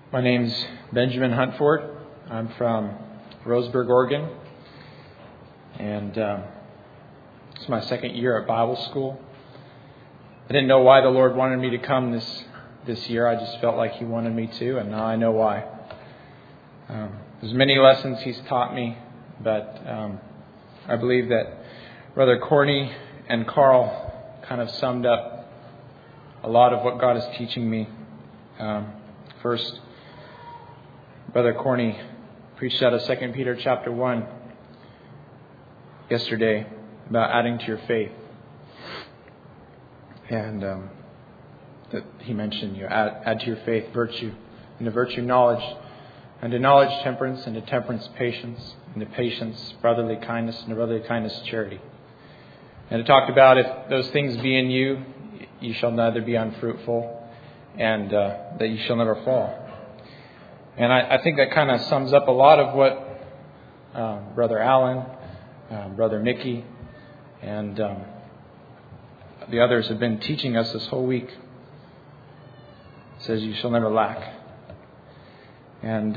My name's Benjamin Huntford. I'm from Roseburg, Oregon, and it's my second year at Bible school. I didn't know why the Lord wanted me to come this year. I just felt like He wanted me to, and now I know why. There's many lessons He's taught me, but I believe that Brother Corney and Carl kind of summed up a lot of what God is teaching me. First, Brother Corney preached out of 2 Peter chapter 1 yesterday about adding to your faith. And that he mentioned you add to your faith virtue, and to virtue knowledge, and to knowledge temperance, and to temperance patience, and to patience brotherly kindness, and to brotherly kindness charity. And it talked about if those things be in you, you shall neither be unfruitful, and that you shall never fall. And I think that kind of sums up a lot of what Brother Alan, Brother Mickey, and the others have been teaching us this whole week. It says you shall never lack. And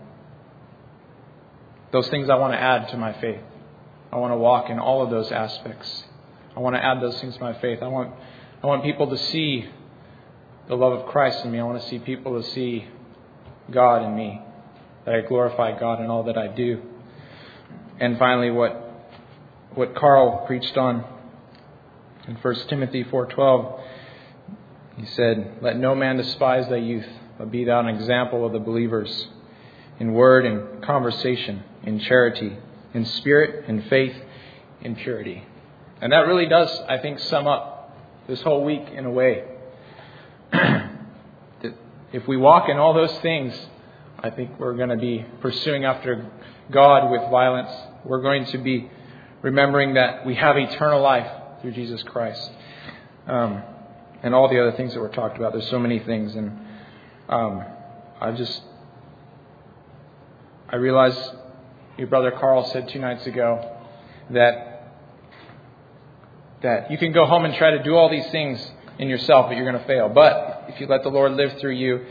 those things I want to add to my faith. I want to walk in all of those aspects. I want to add those things to my faith. I want people to see the love of Christ in me. I want to see people to see God in me, that I glorify God in all that I do. And finally, what Carl preached on in 1 Timothy 4:12, he said, "Let no man despise thy youth, but be thou an example of the believers in word and conversation, in charity, in spirit, in faith, in purity." And that really does, I think, sum up this whole week in a way. If we walk in all those things, I think we're going to be pursuing after God with violence. We're going to be remembering that we have eternal life through Jesus Christ. And all the other things that were talked about. There's so many things. And I realized your brother Carl said 2 nights ago that you can go home and try to do all these things in yourself, but you're going to fail. But if you let the Lord live through you,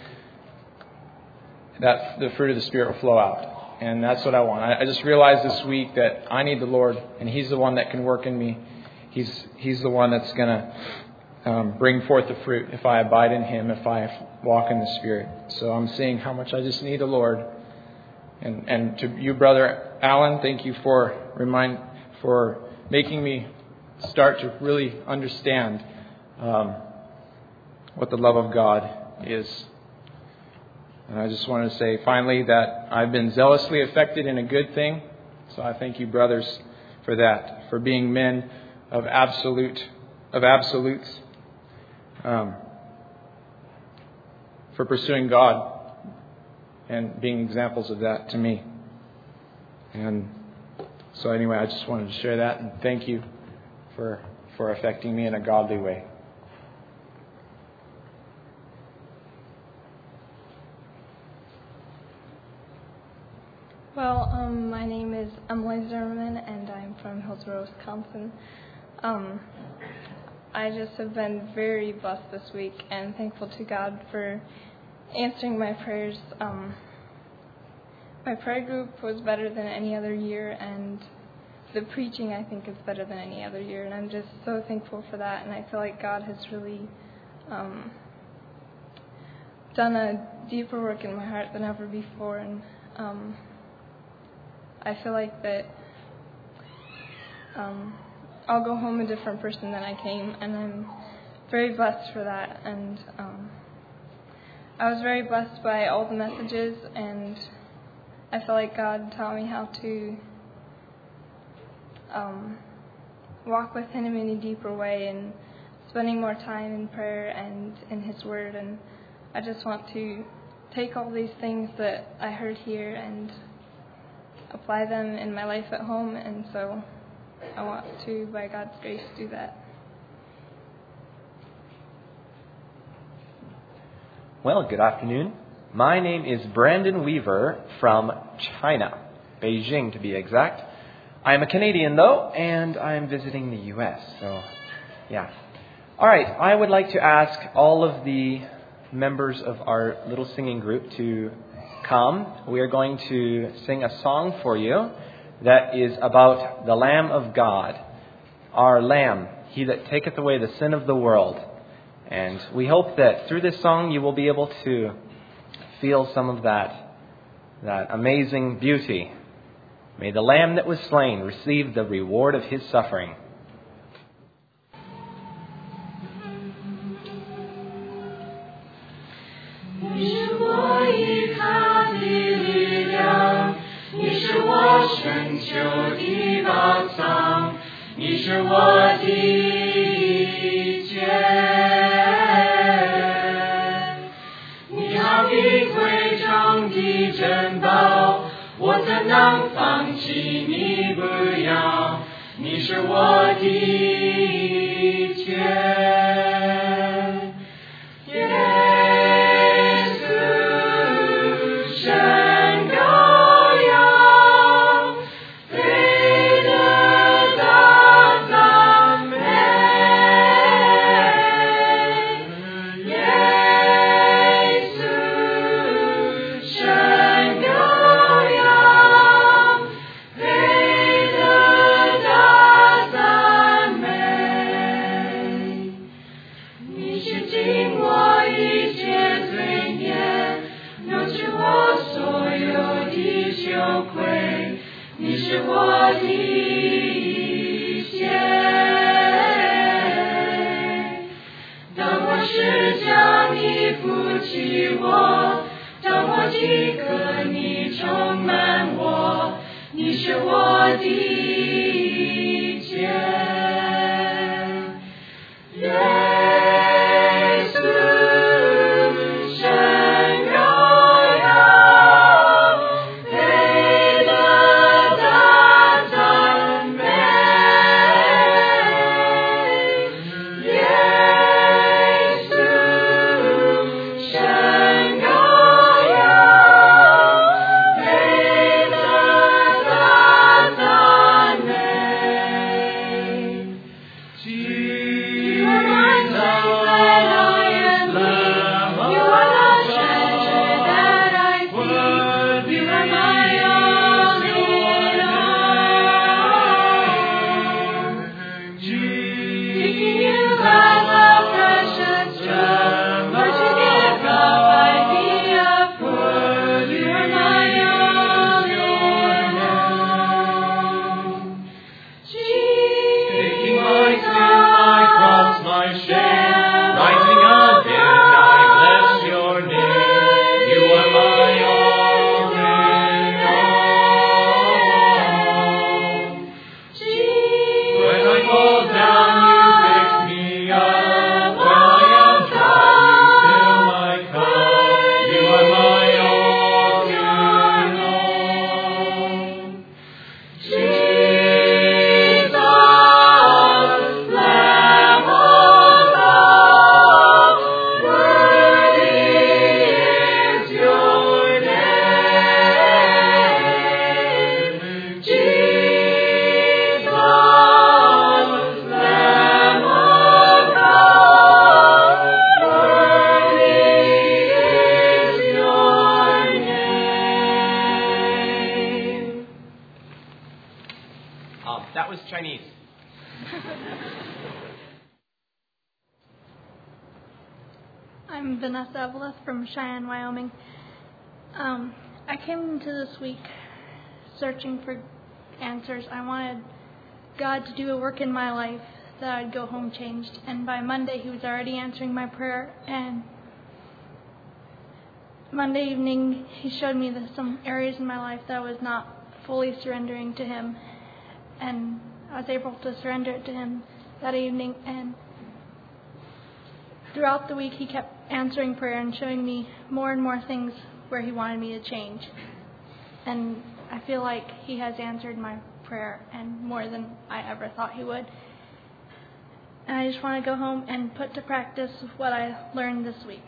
that the fruit of the Spirit will flow out. And that's what I want. I just realized this week that I need the Lord, and He's the one that can work in me. He's the one that's going to bring forth the fruit if I abide in Him, if I walk in the Spirit. So I'm seeing how much I just need the Lord. And to you, Brother Alan, thank you for making me start to really understand what the love of God is. And I just want to say finally that I've been zealously affected in a good thing. So I thank you, brothers, for that, for being men of absolutes, for pursuing God and being examples of that to me. And so anyway, I just wanted to share that, and thank you for affecting me in a godly way. Well, my name is Emily Zimmerman, and I'm from Hillsboro, Wisconsin. I just have been very blessed this week and thankful to God for answering my prayers. My prayer group was better than any other year, and the preaching, I think, is better than any other year, and I'm just so thankful for that. And I feel like God has really done a deeper work in my heart than ever before, and I feel like that I'll go home a different person than I came, and I'm very blessed for that. And I was very blessed by all the messages, and I feel like God taught me how to walk with Him in a deeper way, and spending more time in prayer and in His Word. And I just want to take all these things that I heard here and apply them in my life at home, and so I want to, by God's grace, do that. Well, good afternoon. My name is Brandon Weaver from China, Beijing to be exact. I'm a Canadian though, and I'm visiting the US, so yeah. All right, I would like to ask all of the members of our little singing group to come. We are going to sing a song for you that is about the Lamb of God, our Lamb, He that taketh away the sin of the world. And we hope that through this song you will be able to feel some of that amazing beauty. May the Lamb that was slain receive the reward of His suffering. That was Chinese. I'm Vanessa Avila from Cheyenne, Wyoming. I came into this week searching for answers. I wanted God to do a work in my life that I'd go home changed. And by Monday, He was already answering my prayer. And Monday evening, He showed me some areas in my life that I was not fully surrendering to Him. And I was able to surrender it to Him that evening. And throughout the week, He kept answering prayer and showing me more and more things where He wanted me to change. And I feel like He has answered my prayer, and more than I ever thought He would. And I just want to go home and put to practice what I learned this week.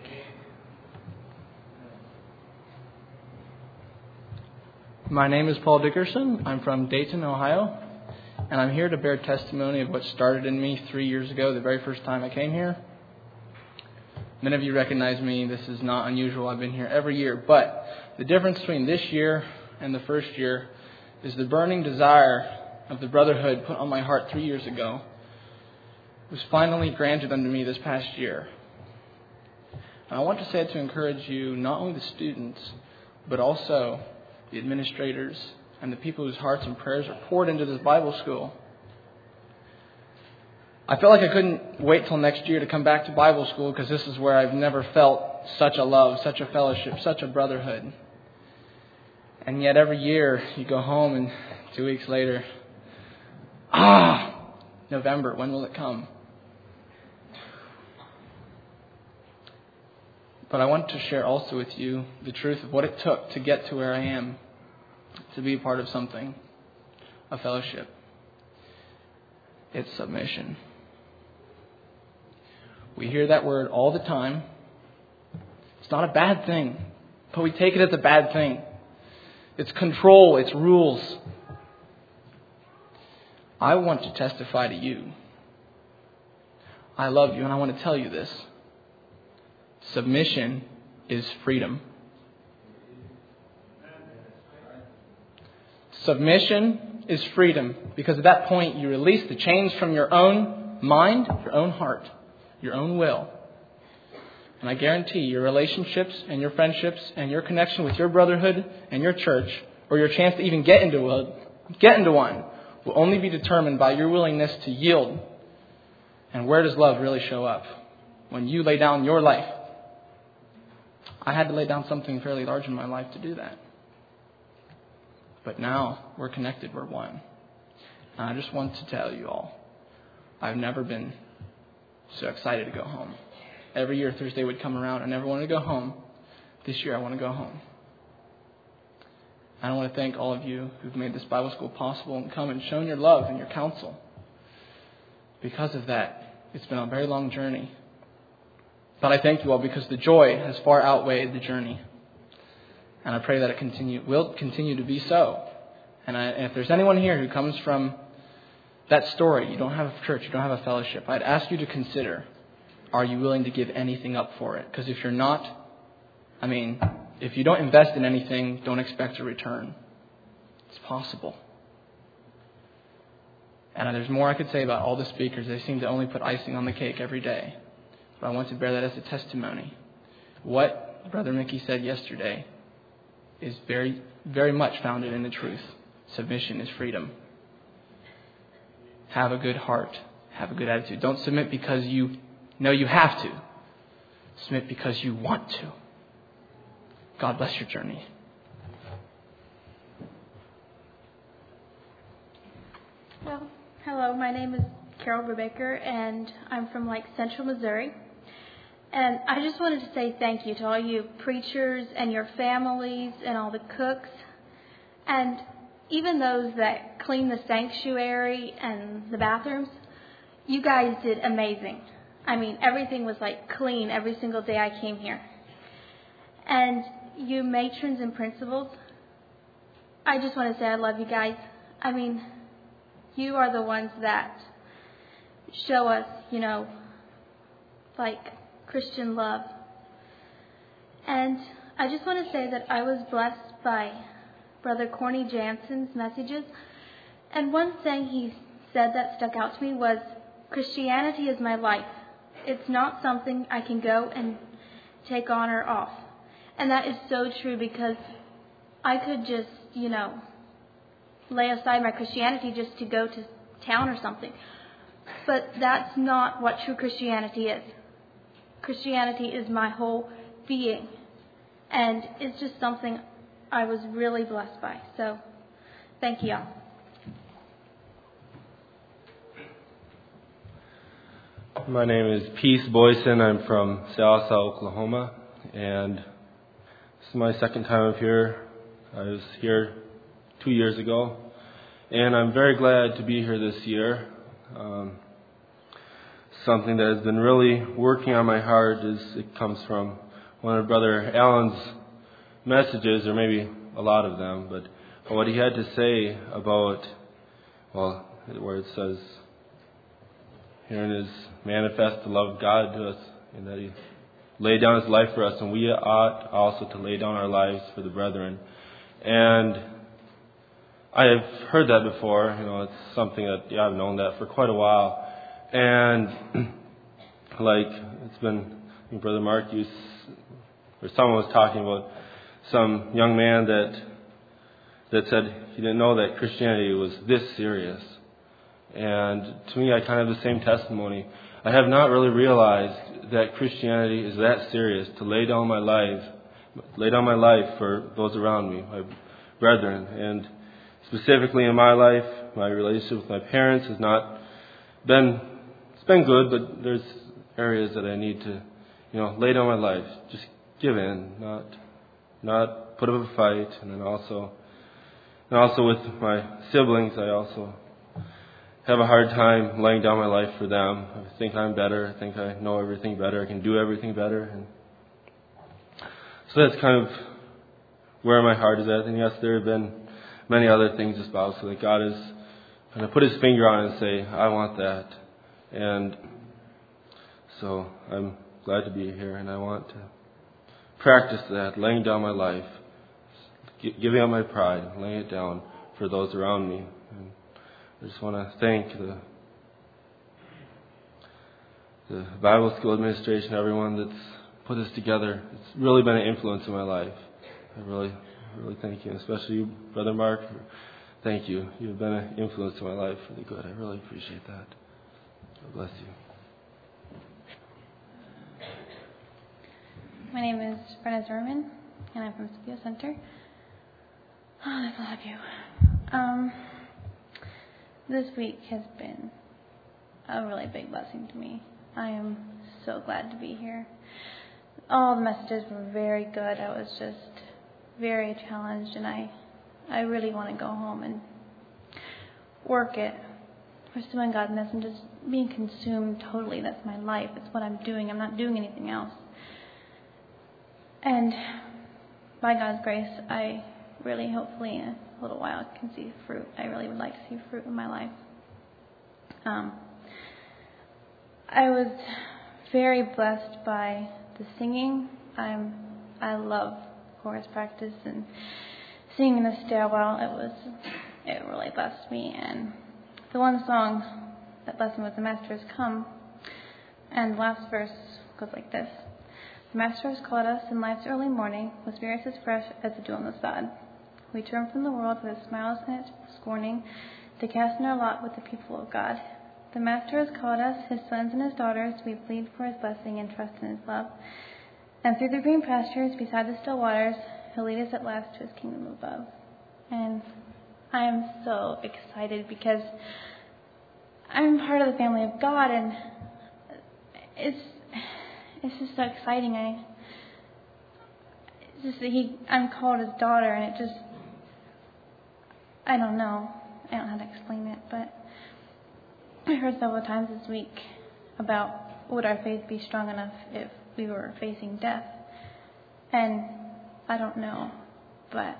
My name is Paul Dickerson. I'm from Dayton, Ohio, and I'm here to bear testimony of what started in me 3 years ago, the very first time I came here. Many of you recognize me. This is not unusual. I've been here every year. But the difference between this year and the first year is the burning desire of the brotherhood put on my heart 3 years ago was finally granted unto me this past year. And I want to say it to encourage you, not only the students, but also the administrators and the people whose hearts and prayers are poured into this Bible school. I felt like I couldn't wait till next year to come back to Bible school because this is where I've never felt such a love, such a fellowship, such a brotherhood. And yet every year you go home and 2 weeks later, November, when will it come? But I want to share also with you the truth of what it took to get to where I am, to be part of something, a fellowship. It's submission. We hear that word all the time. It's not a bad thing, but we take it as a bad thing. It's control, it's rules. I want to testify to you. I love you, and I want to tell you this. Submission is freedom. Submission is freedom, because at that point you release the chains from your own mind, your own heart, your own will. And I guarantee your relationships and your friendships and your connection with your brotherhood and your church, or your chance to even get into one, will only be determined by your willingness to yield. And where does love really show up? When you lay down your life. I had to lay down something fairly large in my life to do that. But now we're connected, we're one. And I just want to tell you all, I've never been so excited to go home. Every year Thursday would come around, I never wanted to go home. This year I want to go home. And I want to thank all of you who've made this Bible school possible and come and shown your love and your counsel. Because of that, it's been a very long journey. But I thank you all because the joy has far outweighed the journey. And I pray that it will continue to be so. And if there's anyone here who comes from that story, you don't have a church, you don't have a fellowship, I'd ask you to consider, are you willing to give anything up for it? Because if you're not, if you don't invest in anything, don't expect a return. It's possible. And there's more I could say about all the speakers. They seem to only put icing on the cake every day. But I want to bear that as a testimony. What Brother Mickey said yesterday is very, very much founded in the truth. Submission is freedom. Have a good heart. Have a good attitude. Don't submit because you know you have to. Submit because you want to. God bless your journey. Well, hello, my name is Carol Brubaker, and I'm from Central Missouri. And I just wanted to say thank you to all you preachers and your families and all the cooks. And even those that clean the sanctuary and the bathrooms. You guys did amazing. Everything was clean every single day I came here. And you matrons and principals, I just want to say I love you guys. You are the ones that show us, Christian love. And I just want to say that I was blessed by Brother Corny Jansen's messages. And one thing he said that stuck out to me was, Christianity is my life. It's not something I can go and take on or off. And that is so true, because I could just, lay aside my Christianity just to go to town or something. But that's not what true Christianity is. Christianity is my whole being. And it's just something I was really blessed by. So, thank you all. My name is Peace Boyson. I'm from Salsa, Oklahoma. And this is my second time up here. I was here 2 years ago. And I'm very glad to be here this year. Something that has been really working on my heart it comes from one of Brother Allen's messages, or maybe a lot of them, but what he had to say about, where it says, herein is manifest the love of God to us, and that He laid down His life for us, and we ought also to lay down our lives for the brethren. And I have heard that before. It's something that I've known that for quite a while. And like it's been, I think Brother Mark someone was talking about some young man that said he didn't know that Christianity was this serious. And to me, I kind of have the same testimony. I have not really realized that Christianity is that serious, to lay down my life for those around me, my brethren. And specifically in my life, my relationship with my parents has not been, it's been good, but there's areas that I need to, lay down my life, just give in, not put up a fight. And then also with my siblings, I also have a hard time laying down my life for them. I think I'm better. I think I know everything better. I can do everything better. And so that's kind of where my heart is at. And yes, there have been many other things as well, so that God has kind of put His finger on it and say, I want that. And so I'm glad to be here, and I want to practice that, laying down my life, giving up my pride, laying it down for those around me. And I just want to thank the Bible School administration, everyone that's put this together. It's really been an influence in my life. I really thank you, especially you, Brother Mark. Thank you. You've been an influence in my life for the good. I really appreciate that. God bless you. My name is Brenna Zimmerman, and I'm from Scipio Center. Oh, there's a lot of you. This week has been a really big blessing to me. I am so glad to be here. All the messages were very good. I was just very challenged, and I really want to go home and work it. Pursuing God's and just being consumed totally. That's my life. It's what I'm doing. I'm not doing anything else. And by God's grace, I really, hopefully, in a little while, can see fruit. I really would like to see fruit in my life. I was very blessed by the singing. I love chorus practice and singing in the stairwell. It really blessed me. And the one song that blessed me was "The Master Has Come," and the last verse goes like this: "The Master has called us in life's early morning, with spirits as fresh as the dew on the sod. We turn from the world with its smiles and its scorning, to cast in our lot with the people of God. The Master has called us, His sons and His daughters. We plead for His blessing and trust in His love. And through the green pastures, beside the still waters, He'll lead us at last to His kingdom above." And I am so excited because I'm part of the family of God, and it's just so exciting. I'm called His daughter, and it just, I don't know how to explain it, but I heard several times this week about would our faith be strong enough if we were facing death, and I don't know, but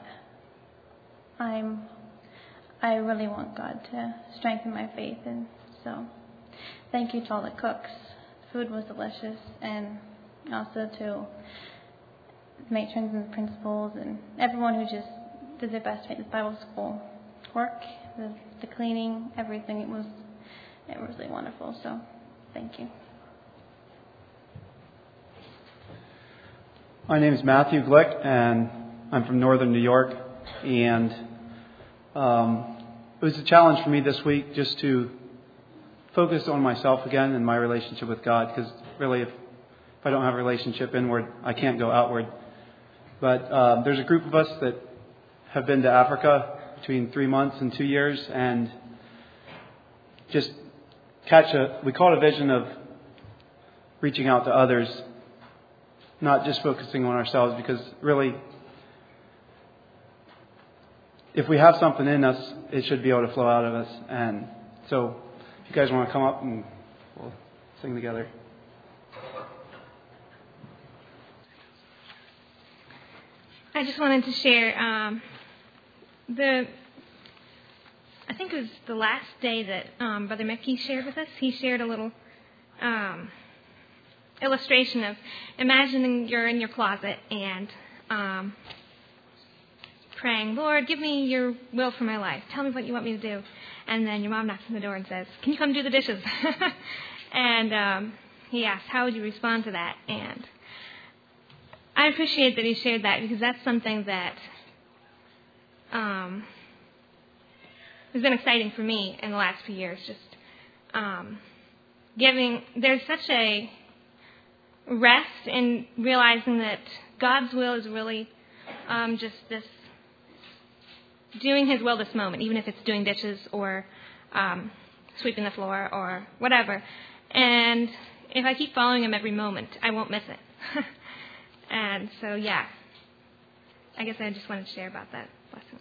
I really want God to strengthen my faith, and so thank you to all the cooks. The food was delicious, and also to the matrons and the principals and everyone who just did their best to make this Bible school work, the cleaning, everything. It was really wonderful, so thank you. My name is Matthew Glick, and I'm from northern New York, and it was a challenge for me this week just to focus on myself again and my relationship with God, because really if I don't have a relationship inward, I can't go outward. But there's a group of us that have been to Africa between 3 months and 2 years, and just we call it a vision of reaching out to others, not just focusing on ourselves, because really, if we have something in us, it should be able to flow out of us. And so if you guys want to come up and we'll sing together. I just wanted to share I think it was the last day that Brother Mekki shared with us. He shared a little illustration of imagining you're in your closet and praying, Lord, give me your will for my life. Tell me what you want me to do. And then your mom knocks on the door and says, can you come do the dishes? And he asks, how would you respond to that? And I appreciate that he shared that, because that's something that has been exciting for me in the last few years. Just there's such a rest in realizing that God's will is really just this, doing his will this moment, even if it's doing dishes or sweeping the floor or whatever. And if I keep following him every moment, I won't miss it. And so, yeah, I guess I just wanted to share about that blessing.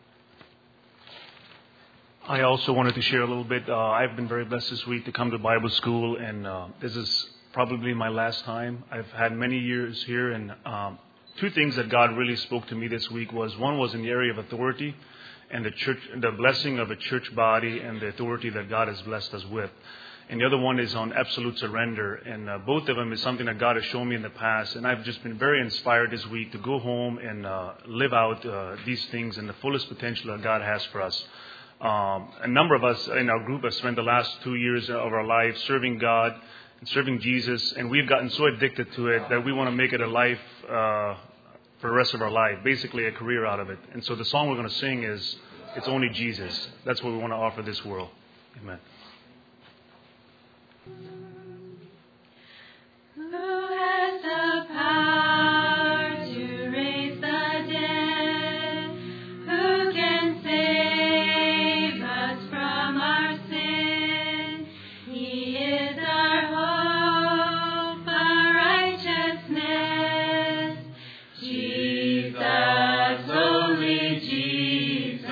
I also wanted to share a little bit. I've been very blessed this week to come to Bible school, and this is probably my last time. I've had many years here, and two things that God really spoke to me this week was, one was in the area of authority and the church, the blessing of a church body and the authority that God has blessed us with. And the other one is on absolute surrender. And both of them is something that God has shown me in the past. And I've just been very inspired this week to go home and live out these things in the fullest potential that God has for us. A number of us in our group have spent the last 2 years of our lives serving God and serving Jesus. And we've gotten so addicted to it that we want to make it a life for the rest of our life, basically a career out of it. And so the song we're going to sing is It's Only Jesus. That's what we want to offer this world. Amen. Who has the power to raise the dead? Who can save us from our sin? He is our hope, our righteousness. Jesus, only Jesus.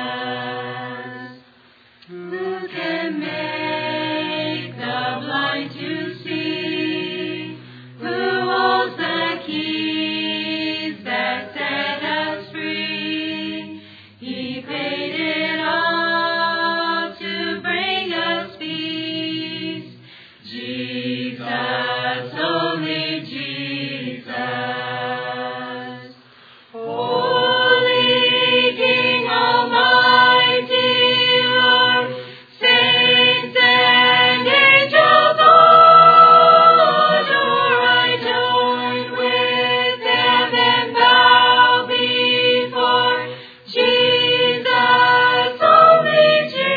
Who can make the blind to see? Who holds the keys that set us free? He paid it all to bring us peace. Jesus, only Jesus. Holy King Almighty, Lord, saints and angels all adore. I join with them and bow before Jesus, only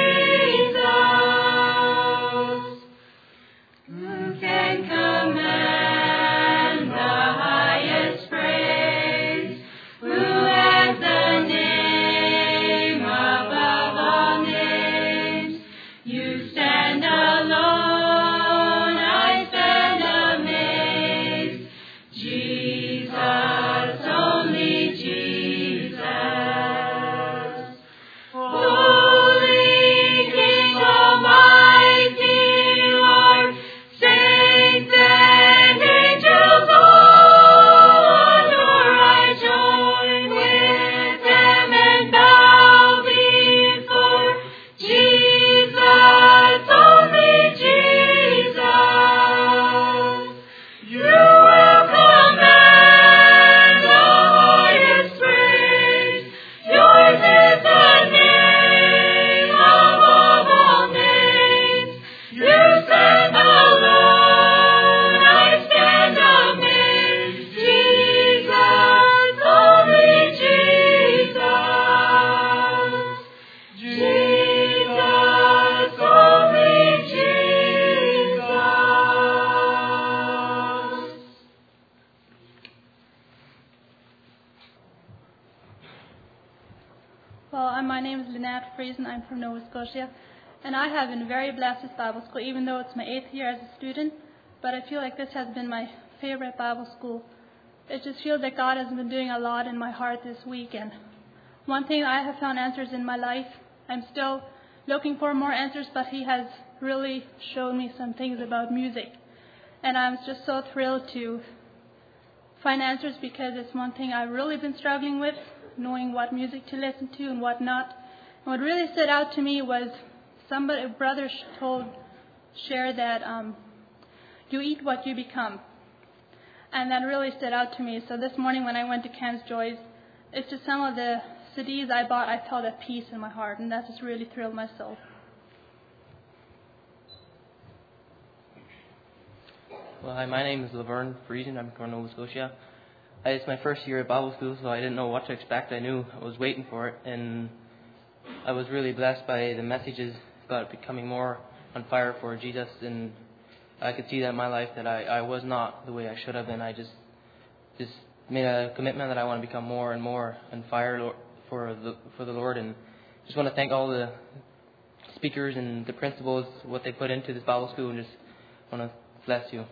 Jesus. Who can command the highest praise? Who has the name above all names? You stand alone, I stand amazed. Jesus, only Jesus. Holy King Almighty, Lord, saints and angels all adore. I join with them and bow before Jesus, only Jesus. You will command the highest praise. Yours is the name above all names. You stand alone, I stand amazed. Jesus, only Jesus. Jesus, only Jesus. Well, my name is Lynette Friesen. I'm from Nova Scotia. And I have been very blessed with Bible school, even though it's my 8th year as a student. But I feel like this has been my favorite Bible school. It just feels that God has been doing a lot in my heart this week. And one thing, I have found answers in my life. I'm still looking for more answers, but He has really shown me some things about music. And I'm just so thrilled to find answers, because it's one thing I've really been struggling with, knowing what music to listen to and what not. And what really stood out to me was a brother shared that you eat what you become. and that really stood out to me. So this morning when I went to Camps Joyce, it's just some of the CDs I bought, I felt a peace in my heart, and that just really thrilled my soul. Well, hi, my name is Laverne Friesen. I'm from Nova Scotia. It's my first year at Bible school, so I didn't know what to expect. I knew I was waiting for it, and I was really blessed by the messages about becoming more on fire for Jesus, and I could see that in my life that I was not the way I should have been. I just made a commitment that I want to become more and more on fire for the Lord, and just want to thank all the speakers and the principals, what they put into this Bible school, and just want to bless you.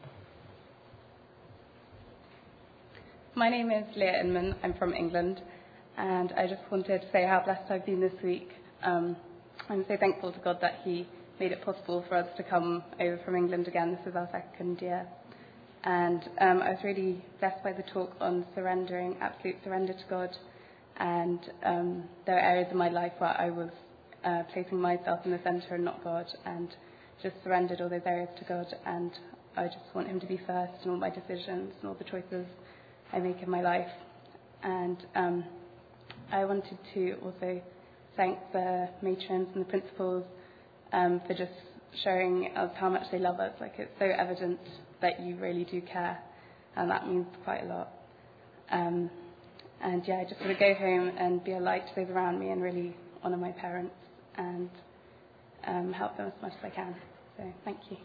My name is Leah Inman. I'm from England, and I just wanted to say how blessed I've been this week. I'm so thankful to God that He made it possible for us to come over from England again. This is our second year. And I was really blessed by the talk on surrendering, absolute surrender to God. And there are areas in my life where I was placing myself in the centre and not God, and just surrendered all those areas to God. And I just want Him to be first in all my decisions and all the choices I make in my life. And I wanted to also thank the matrons and the principals for just showing us how much they love us. Like, it's so evident that you really do care, and that means quite a lot. And yeah, I just want to go home and be a light to those around me and really honour my parents and help them as much as I can. So thank you.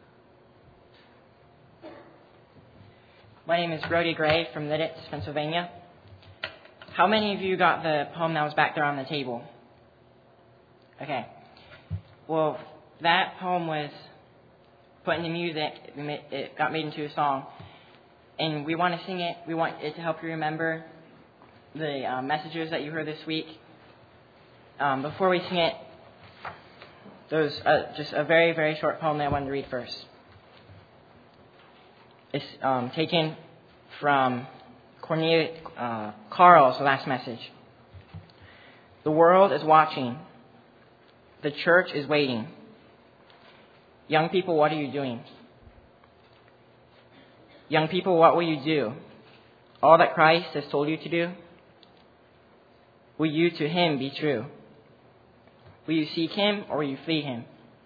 My name is Brody Gray from Lidditz, Pennsylvania. How many of you got the poem that was back there on the table? Okay. Well, that poem was put into music. It got made into a song. And we want to sing it. We want it to help you remember the messages that you heard this week. Before we sing it, there's just a very, very short poem that I wanted to read first. It's taken from Carl's last message. The world is watching. The church is waiting. Young people, what are you doing? Young people, what will you do? All that Christ has told you to do? Will you to Him be true? Will you seek Him or will you flee Him?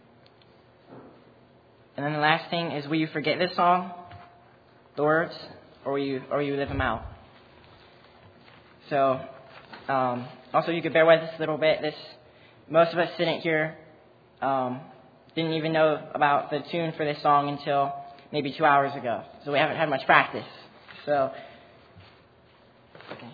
And then the last thing is, will you forget this song, the words, or will you live them out? So, also you could bear with us a little bit. Most of us sitting here didn't even know about the tune for this song until maybe 2 hours ago. So we haven't had much practice. So, okay.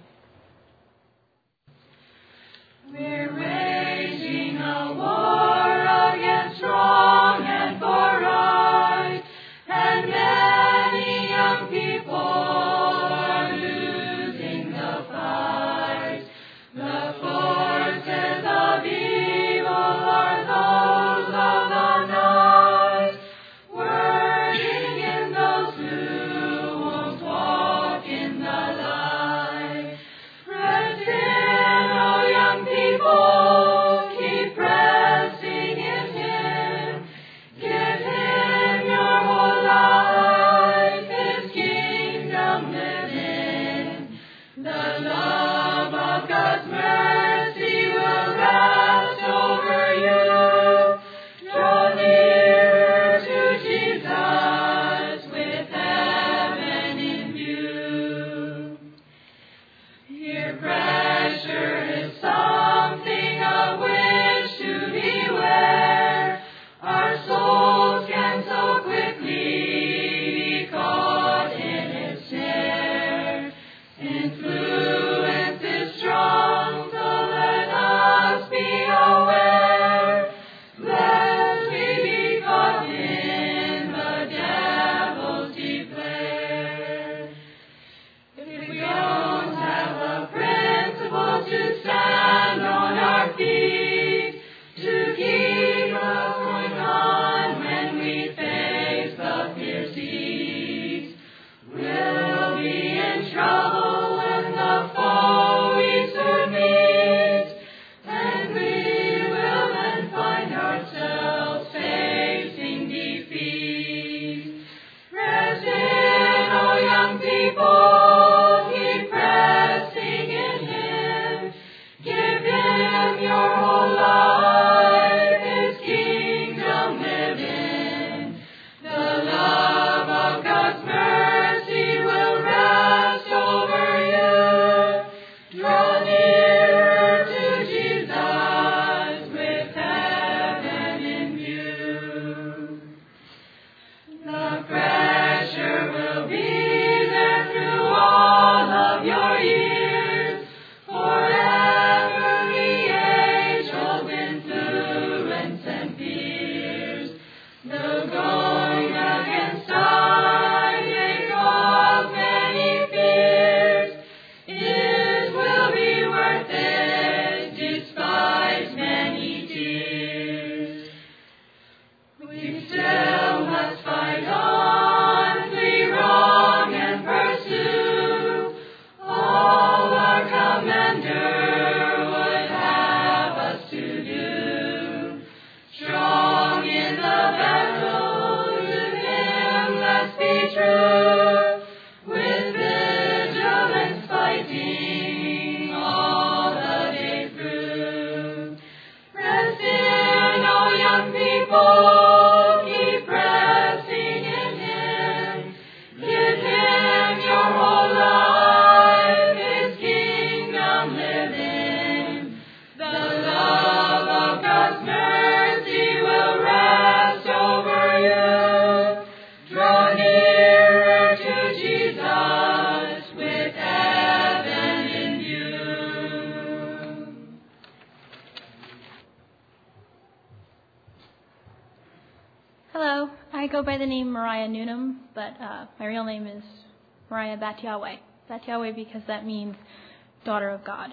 We're waging a war against wrong and for right, and many young people are losing the fight. The forces of evil are those of the night, working in those who won't walk in the light. Press in, O young people, keep pressing in Him. Give Him your whole life, His kingdom live in. The love of God's mercy will rest over you. Draw nearer to Jesus with heaven in view. Your pressure is something of which to beware. Our souls can so quickly be caught in its snare. Influence is strong, so let us be aware. Lest we be caught in the devil's deep lair. If we don't have a principle to I go by the name Mariah Noonan, but my real name is Mariah Bat-Yahweh. Bat-Yahweh because that means daughter of God.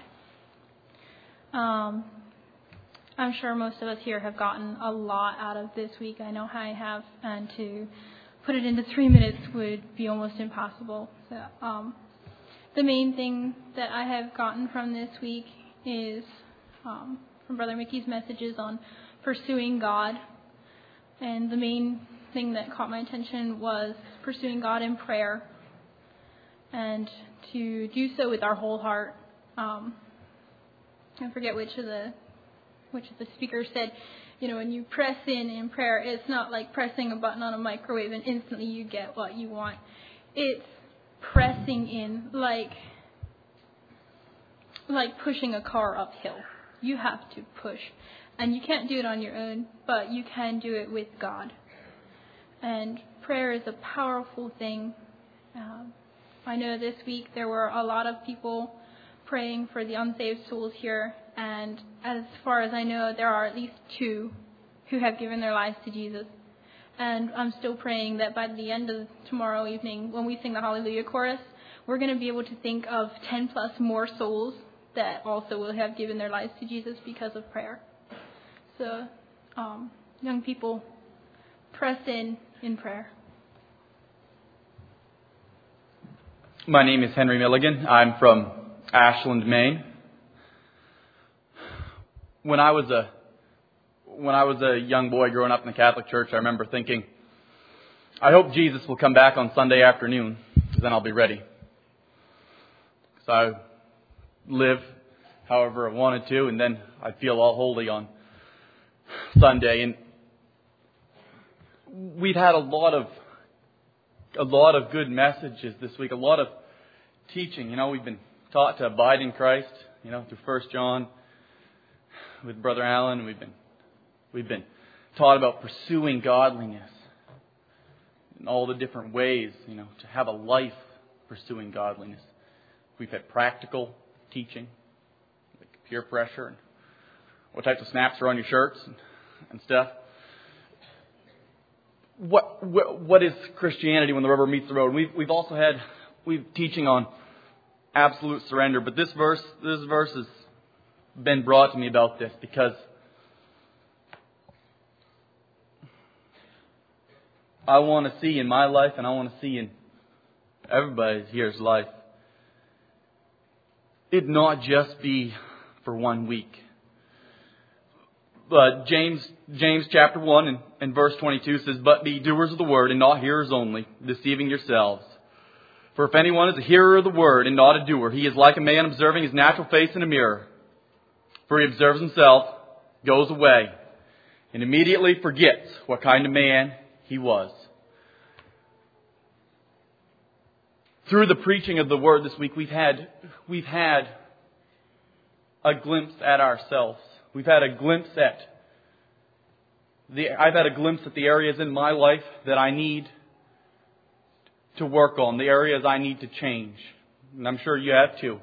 I'm sure most of us here have gotten a lot out of this week. I know I have, and to put it into 3 minutes would be almost impossible. So, the main thing that I have gotten from this week is from Brother Mickey's messages on pursuing God. And the main thing that caught my attention was pursuing God in prayer, and to do so with our whole heart. I forget which of the speakers said, when you press in prayer, it's not like pressing a button on a microwave and instantly you get what you want. It's pressing in like pushing a car uphill. You have to push. And you can't do it on your own, but you can do it with God. And prayer is a powerful thing. I know this week there were a lot of people praying for the unsaved souls here. And as far as I know, there are at least 2 who have given their lives to Jesus. And I'm still praying that by the end of tomorrow evening, when we sing the Hallelujah chorus, we're going to be able to think of 10 plus more souls that also will have given their lives to Jesus because of prayer. So, young people, press in prayer. My name is Henry Milligan. I'm from Ashland, Maine. When I was a young boy growing up in the Catholic Church, I remember thinking, I hope Jesus will come back on Sunday afternoon, because then I'll be ready. So I live however I wanted to, and then I'd feel all holy on Sunday. And we've had a lot of good messages this week, a lot of teaching. We've been taught to abide in Christ, through 1 John with Brother Allen. We've been taught about pursuing godliness in all the different ways, to have a life pursuing godliness. We've had practical teaching, like peer pressure and what types of snaps are on your shirts and stuff. What is Christianity when the rubber meets the road? We've also had teaching on absolute surrender, but this verse has been brought to me about this because I want to see in my life, and I want to see in everybody here's life, it not just be for 1 week. But James chapter 1 and verse 22 says, "But be doers of the word and not hearers only, deceiving yourselves. For if anyone is a hearer of the word and not a doer, he is like a man observing his natural face in a mirror. For he observes himself, goes away, and immediately forgets what kind of man he was." Through the preaching of the word this week, we've had a glimpse at ourselves. I've had a glimpse at the areas in my life that I need to work on, the areas I need to change. And I'm sure you have too.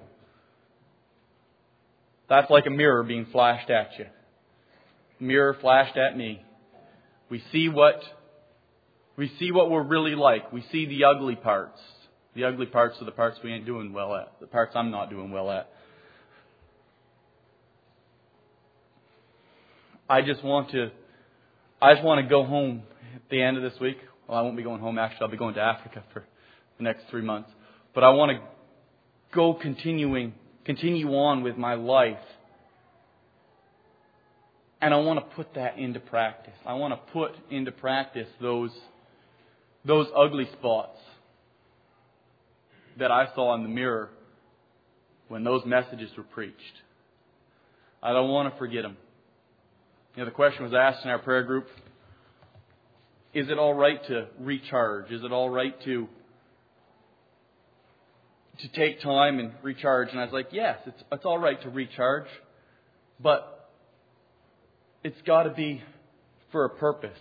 That's like a mirror being flashed at you. Mirror flashed at me. We see what we're really like. We see the ugly parts. The ugly parts are the parts we ain't doing well at. The parts I'm not doing well at. I just want to go home at the end of this week. Well, I won't be going home. Actually, I'll be going to Africa for the next 3 months. But I want to go continue on with my life. And I want to put that into practice. I want to put into practice those ugly spots that I saw in the mirror when those messages were preached. I don't want to forget them. The question was asked in our prayer group, is it all right to recharge? Is it all right to take time and recharge? And I was like, yes, it's all right to recharge, but it's got to be for a purpose.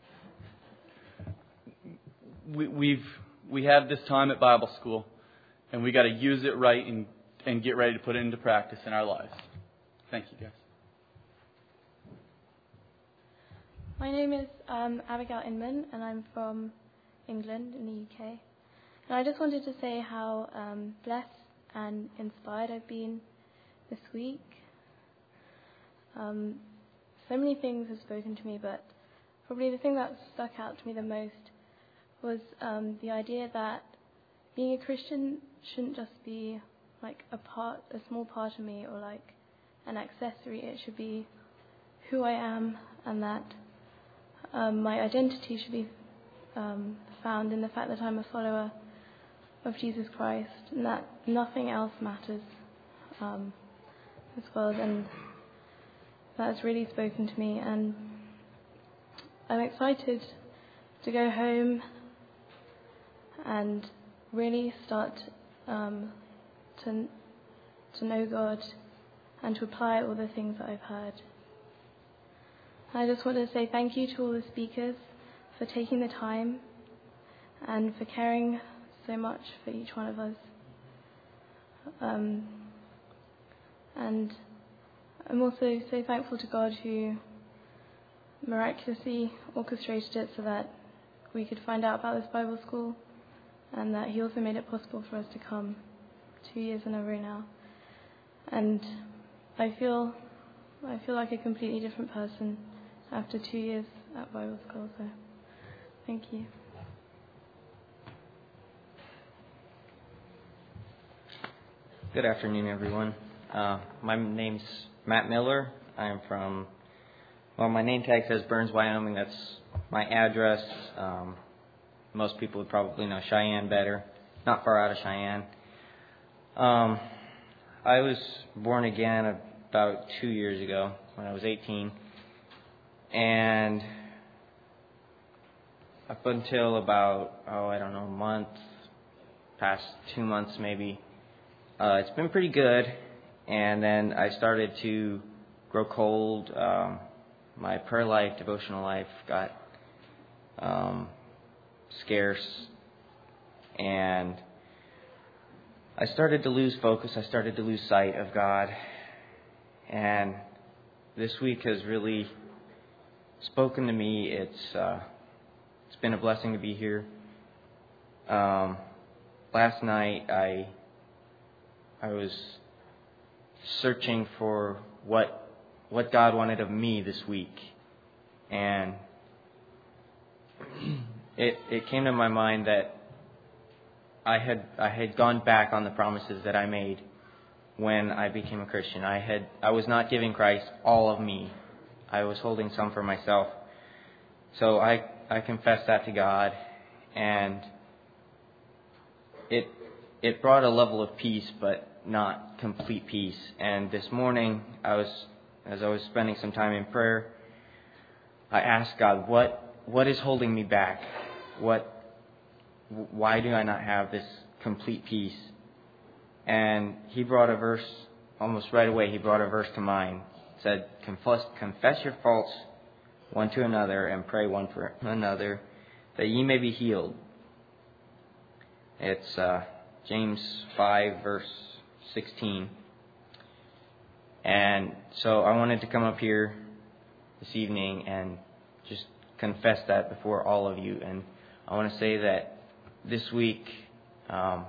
We have this time at Bible school, and we got to use it right and get ready to put it into practice in our lives. Thank you, guys. My name is Abigail Inman, and I'm from England in the UK. And I just wanted to say how blessed and inspired I've been this week. So many things have spoken to me, but probably the thing that stuck out to me the most was the idea that being a Christian shouldn't just be like a small part of me, or like an accessory. It should be who I am, and that my identity should be found in the fact that I'm a follower of Jesus Christ, and that nothing else matters as well. And that has really spoken to me, and I'm excited to go home and really start to know God and to apply all the things that I've heard. I just want to say thank you to all the speakers for taking the time and for caring so much for each one of us. And I'm also so thankful to God who miraculously orchestrated it so that we could find out about this Bible school, and that He also made it possible for us to come 2 years in a row now. And I feel like a completely different person after 2 years at Bible school. So thank you. Good afternoon, everyone. My name's Matt Miller. I'm from, my name tag says Burns, Wyoming. That's my address. Most people would probably know Cheyenne better. Not far out of Cheyenne. I was born again about 2 years ago when I was 18. And up until about, a month, past 2 months maybe, it's been pretty good. And then I started to grow cold. My prayer life, devotional life got scarce. And I started to lose focus. I started to lose sight of God. And this week has really spoken to me. It's been a blessing to be here. Last night I was searching for what God wanted of me this week, and it came to my mind that I had gone back on the promises that I made when I became a Christian. I was not giving Christ all of me. I was holding some for myself. So I confessed that to God, and it brought a level of peace, but not complete peace. And this morning, as I was spending some time in prayer, I asked God, what is holding me back? Why do I not have this complete peace? And He brought a verse, almost right away, He brought a verse to mind. It said, confess your faults one to another and pray one for another, that ye may be healed. It's James 5, verse 16. And so I wanted to come up here this evening and just confess that before all of you. And I want to say that this week I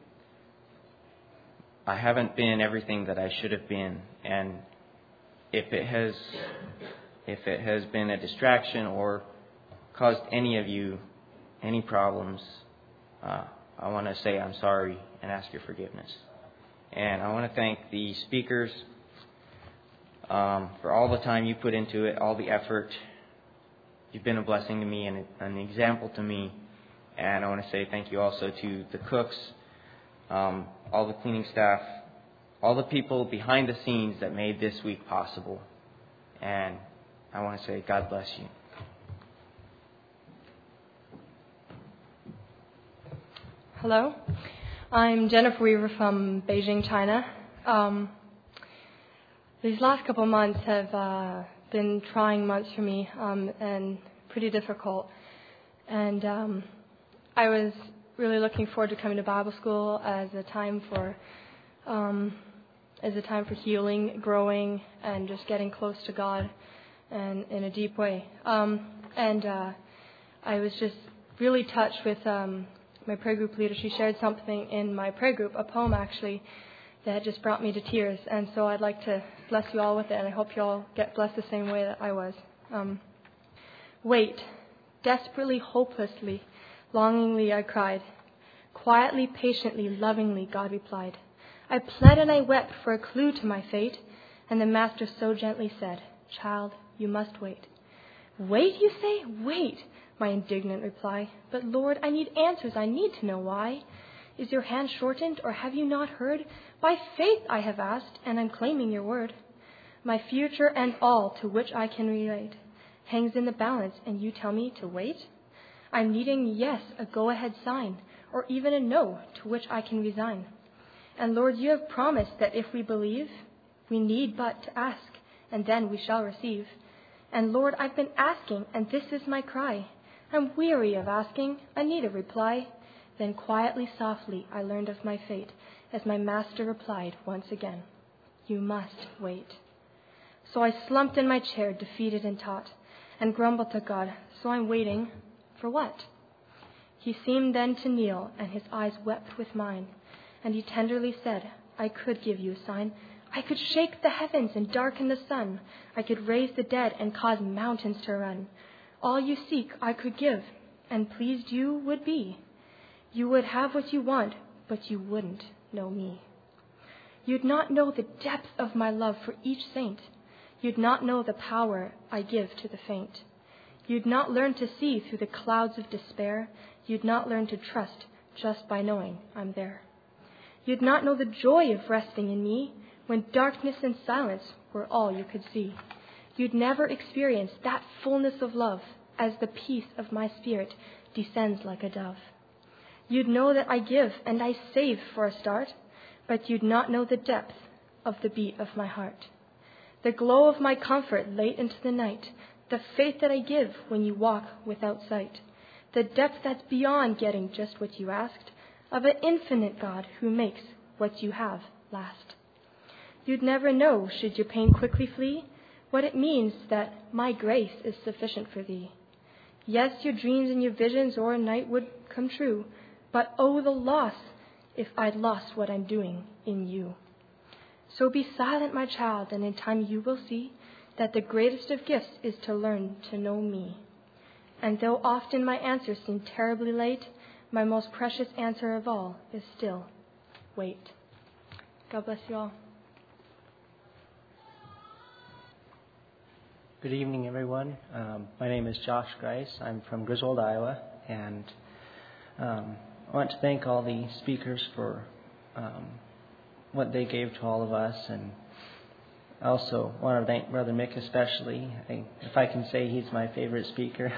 haven't been everything that I should have been. And if it has been a distraction or caused any of you any problems, I want to say I'm sorry and ask your forgiveness. And I want to thank the speakers for all the time you put into it, all the effort. You've been a blessing to me and an example to me. And I want to say thank you also to the cooks, all the cleaning staff, all the people behind the scenes that made this week possible. And I want to say God bless you. Hello, I'm Jennifer Weaver from Beijing, China. These last couple of months have been trying months for me and pretty difficult. And I was really looking forward to coming to Bible school as a time for healing, growing, and just getting close to God. and in a deep way. I was just really touched with my prayer group leader. She shared something in my prayer group, a poem actually, that just brought me to tears. And so I'd like to bless you all with it, and I hope you all get blessed the same way that I was. Wait, desperately, hopelessly, longingly I cried. Quietly, patiently, lovingly, God replied. I pled and I wept for a clue to my fate, and the Master so gently said, Child, you must wait. Wait, you say? Wait, my indignant reply. But Lord, I need answers. I need to know why. Is your hand shortened, or have you not heard? By faith I have asked, and I'm claiming your word. My future and all to which I can relate hangs in the balance, and you tell me to wait? I'm needing, yes, a go-ahead sign, or even a no to which I can resign. And Lord, you have promised that if we believe, we need but to ask, and then we shall receive. And Lord, I've been asking, and this is my cry. I'm weary of asking, I need a reply. Then quietly, softly, I learned of my fate, as my Master replied once again, You must wait. So I slumped in my chair, defeated and taut, and grumbled to God, So I'm waiting for what? He seemed then to kneel, and his eyes wept with mine, and he tenderly said, I could give you a sign. I could shake the heavens and darken the sun. I could raise the dead and cause mountains to run. All you seek I could give, and pleased you would be. You would have what you want, but you wouldn't know me. You'd not know the depth of my love for each saint. You'd not know the power I give to the faint. You'd not learn to see through the clouds of despair. You'd not learn to trust just by knowing I'm there. You'd not know the joy of resting in me when darkness and silence were all you could see. You'd never experience that fullness of love as the peace of my spirit descends like a dove. You'd know that I give and I save for a start, but you'd not know the depth of the beat of my heart. The glow of my comfort late into the night, the faith that I give when you walk without sight, the depth that's beyond getting just what you asked, of an infinite God who makes what you have last. You'd never know, should your pain quickly flee, what it means that my grace is sufficient for thee. Yes, your dreams and your visions o'er a night would come true, but oh, the loss if I'd lost what I'm doing in you. So be silent, my child, and in time you will see that the greatest of gifts is to learn to know me. And though often my answers seem terribly late, my most precious answer of all is still, wait. God bless you all. Good evening, everyone. My name is Josh Grice. I'm from Griswold, Iowa, and I want to thank all the speakers for what they gave to all of us, and I also want to thank Brother Mick especially. If I can say he's my favorite speaker.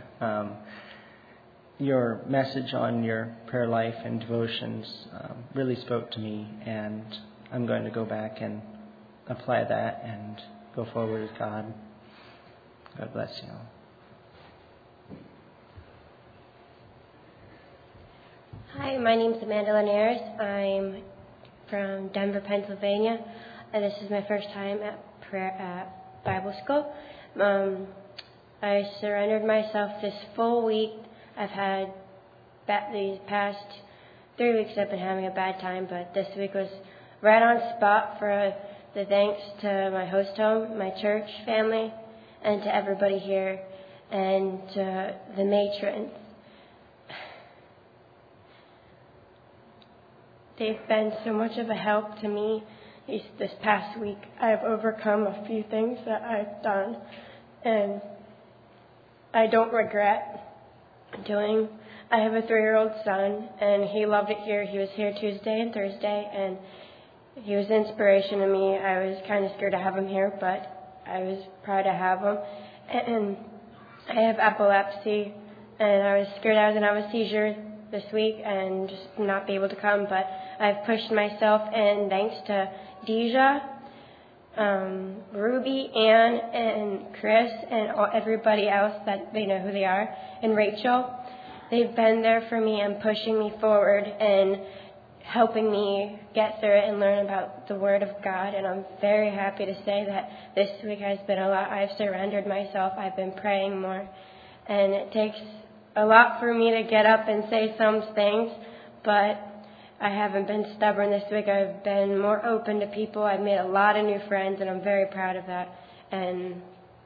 Your message on your prayer life and devotions really spoke to me, and I'm going to go back and apply that and go forward with God. God bless you all. Hi, my name is Amanda Linares. I'm from Denver, Pennsylvania, and this is my first time at Bible school. I surrendered myself this full week. I've had these past 3 weeks I've been having a bad time, but this week was right on spot for the thanks to my host home, my church family, and to everybody here, and the matrons. They've been so much of a help to me this past week. I've overcome a few things that I've done, and I don't regret doing. I have a 3-year-old son, and he loved it here. He was here Tuesday and Thursday, and he was inspiration to me. I was kind of scared to have him here, but I was proud to have him. And I have epilepsy, and I was scared I was going to have a seizure this week and just not be able to come, but I've pushed myself, and thanks to Deja, Ruby, Ann, and Chris, and everybody else that they know who they are, and Rachel, they've been there for me and pushing me forward and helping me get through it and learn about the Word of God. And I'm very happy to say that this week has been a lot. I've surrendered myself. I've been praying more. And it takes a lot for me to get up and say some things, but I haven't been stubborn this week. I've been more open to people. I've made a lot of new friends, and I'm very proud of that. And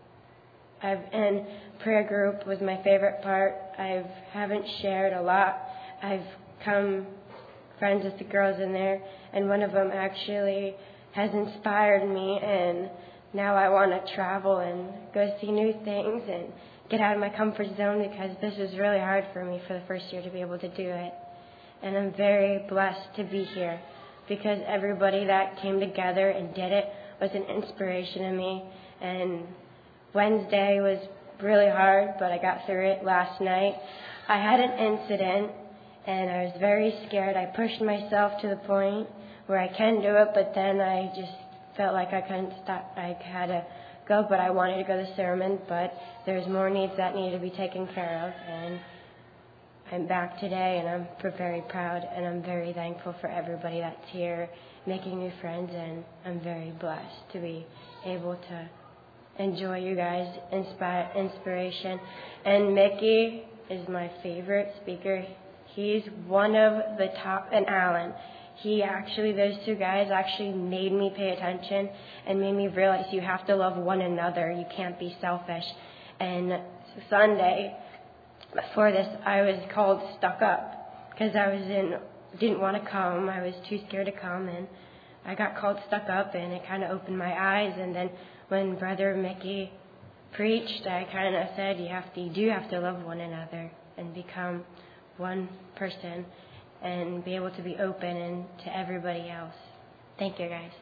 prayer group was my favorite part. I haven't shared a lot. I've come friends with the girls in there, and one of them actually has inspired me, and now I want to travel and go see new things and get out of my comfort zone, because this was really hard for me for the first year to be able to do it. And I'm very blessed to be here, because everybody that came together and did it was an inspiration to me. And Wednesday was really hard, but I got through it last night. I had an incident, and I was very scared. I pushed myself to the point where I can do it, but then I just felt like I couldn't stop. I had to go, but I wanted to go to the sermon, but there's more needs that need to be taken care of. And I'm back today, and I'm very proud, and I'm very thankful for everybody that's here, making new friends, and I'm very blessed to be able to enjoy you guys' inspiration. And Mickey is my favorite speaker. He's one of the top, and Alan. Those two guys actually made me pay attention and made me realize you have to love one another. You can't be selfish. And Sunday, before this, I was called stuck up because didn't want to come. I was too scared to come, and I got called stuck up, and it kind of opened my eyes. And then when Brother Mickey preached, I kind of said, you do have to love one another and become one person and be able to be open and to everybody else. Thank you, guys.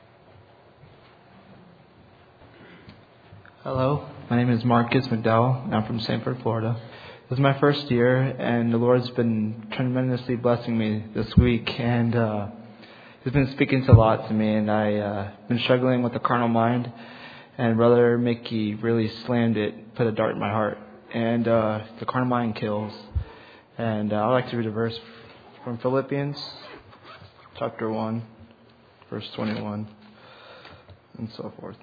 Hello, my name is Marcus McDowell. I'm from Sanford, Florida. This is my first year, and the Lord's been tremendously blessing me this week, and He's been speaking a lot to me, and I've been struggling with the carnal mind, and Brother Mickey really slammed it, put a dart in my heart, and the carnal mind kills. And I'd like to read a verse from Philippians chapter 1, verse 21, and so forth.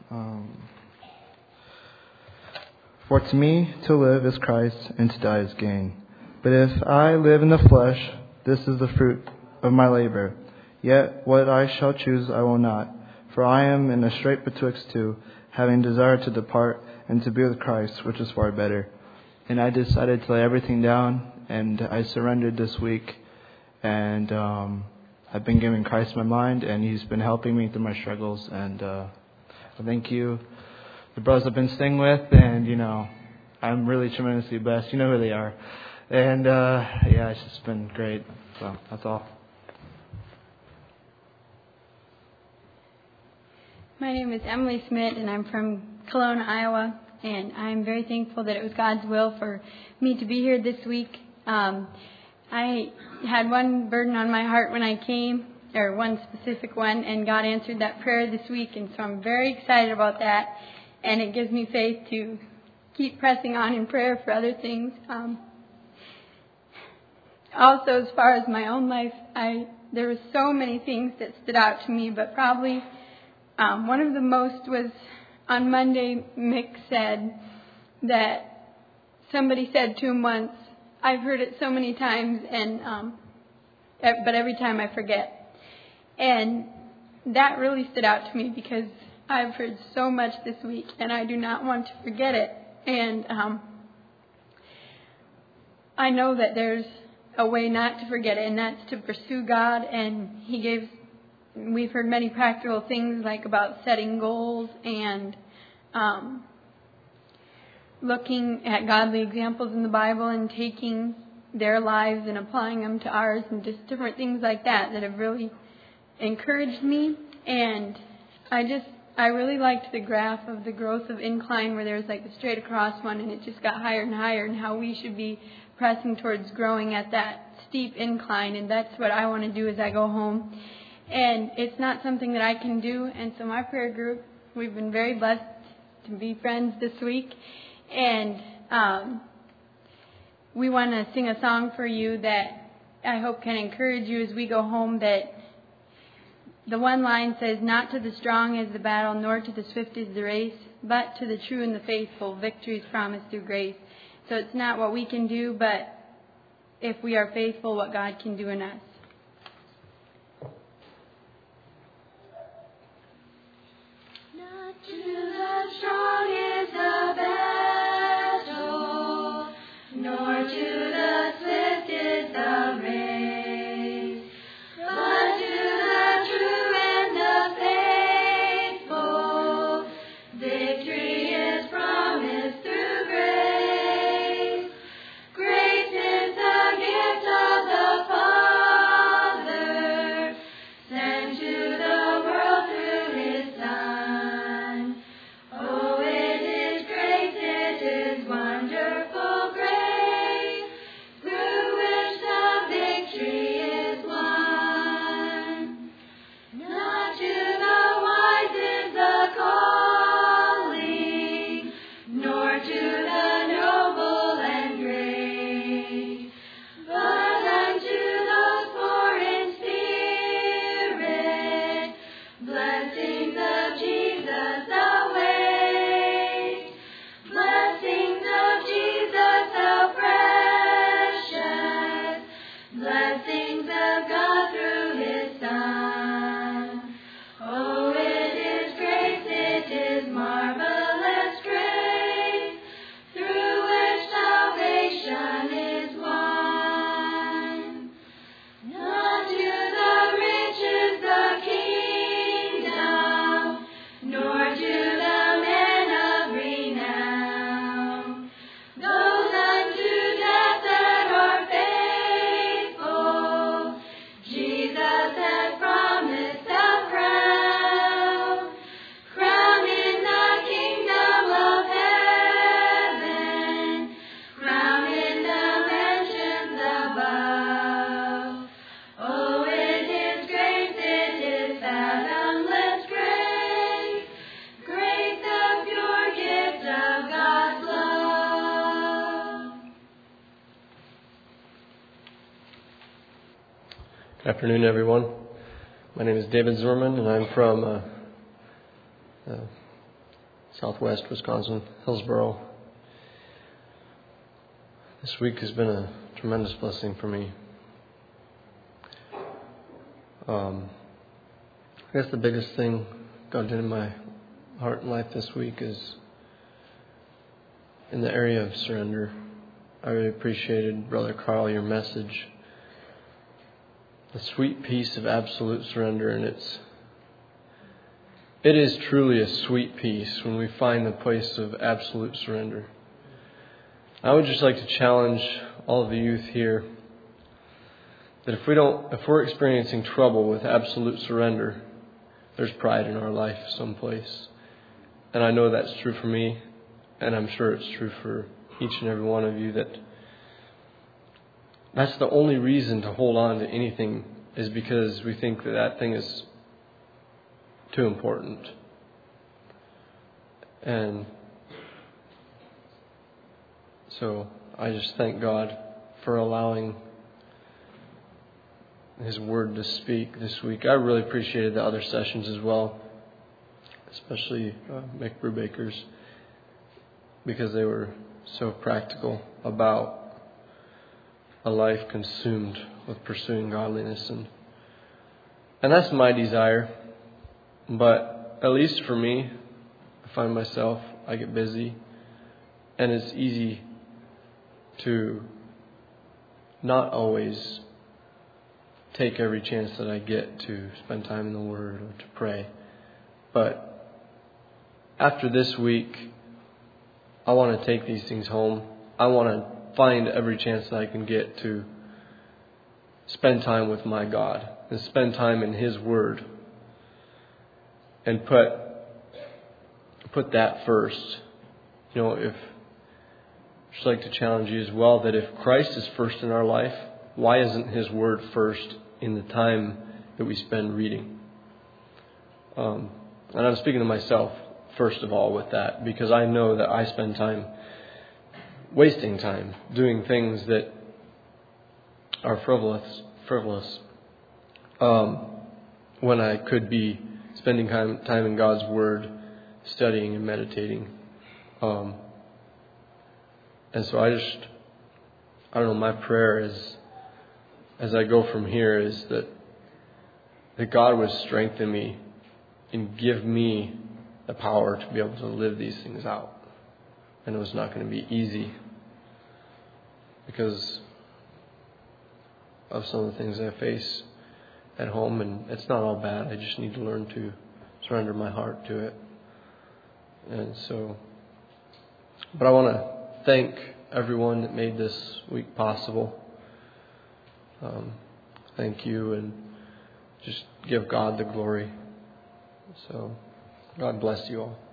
For to me to live is Christ, and to die is gain. But if I live in the flesh, this is the fruit of my labor. Yet what I shall choose I will not. For I am in a strait betwixt two, having desire to depart and to be with Christ, which is far better. And I decided to lay everything down, and I surrendered this week. And I've been giving Christ my mind, and He's been helping me through my struggles. And I thank you, the brothers I've been staying with, and I'm really tremendously blessed. You know who they are. And it's just been great. So that's all. My name is Emily Smith, and I'm from Kelowna, Iowa. And I'm very thankful that it was God's will for me to be here this week. I had one burden on my heart when I came, or one specific one, and God answered that prayer this week, and so I'm very excited about that, and it gives me faith to keep pressing on in prayer for other things. Also, as far as my own life, there were so many things that stood out to me, but probably one of the most was on Monday, Mick said that somebody said to him once, I've heard it so many times, but every time I forget. And that really stood out to me because I've heard so much this week, and I do not want to forget it. And I know that there's a way not to forget it, and that's to pursue God. And we've heard many practical things like about setting goals and looking at godly examples in the Bible and taking their lives and applying them to ours, and just different things like that have really encouraged me. And I really liked the graph of the growth of incline, where there was like the straight across one, and it just got higher and higher, and how we should be pressing towards growing at that steep incline. And that's what I want to do as I go home. And it's not something that I can do. And so my prayer group, we've been very blessed to be friends this week. And we want to sing a song for you that I hope can encourage you as we go home, that the one line says, "Not to the strong is the battle, nor to the swift is the race, but to the true and the faithful, victory is promised through grace." So it's not what we can do, but if we are faithful, what God can do in us. Not to the strong is the battle, nor to the swift is the race, but to the true and the faithful, victory is promised through grace. Grace is the gift of the Father, sent to the world through His Son. Oh, it is grace, it is wonderful grace, through which the victory is won. Not to the wise is the calling, nor to the noble and great, but unto those poor in spirit, blessings of Jesus await. Blessings of Jesus how precious, blessings of God through His Son. Oh, it is grace, it is marvelous grace, through which salvation is won. Not to the rich is the kingdom, nor to the men of renown. Those unto death that are faithful, Jesus has promised a crown. Crown in the kingdom of heaven, crown in the mansions above. Oh, it is grace, it is fathomless grace, grace the pure gift of God's love. Good afternoon, everyone. My name is David Zimmerman, and I'm from southwest Wisconsin, Hillsboro. This week has been a tremendous blessing for me. I guess the biggest thing God did in my heart and life this week is in the area of surrender. I really appreciated, Brother Carl, your message. The sweet peace of absolute surrender, and it is truly a sweet peace when we find the place of absolute surrender. I would just like to challenge all of the youth here that if we're experiencing trouble with absolute surrender, there's pride in our life someplace. And I know that's true for me, and I'm sure it's true for each and every one of you, that's the only reason to hold on to anything, is because we think that thing is too important. And so I just thank God for allowing His Word to speak this week. I really appreciated the other sessions as well, especially Mick Brubaker's, because they were so practical about a life consumed with pursuing godliness. And that's my desire. But at least for me, I find myself, I get busy, and it's easy to not always take every chance that I get to spend time in the Word or to pray. But after this week, I want to take these things home. I want to find every chance that I can get to spend time with my God and spend time in His Word and put that first. You know, I'd just like to challenge you as well that if Christ is first in our life, why isn't His Word first in the time that we spend reading? And I'm speaking to myself first of all with that, because I know that I spend time wasting time doing things that are frivolous. when I could be spending time in God's Word, studying and meditating. And so I don't know, my prayer is, as I go from here, is that God would strengthen me and give me the power to be able to live these things out. I know it's not going to be easy because of some of the things I face at home, and it's not all bad. I just need to learn to surrender my heart to it. And so, but I want to thank everyone that made this week possible. Thank you, and just give God the glory. So, God bless you all.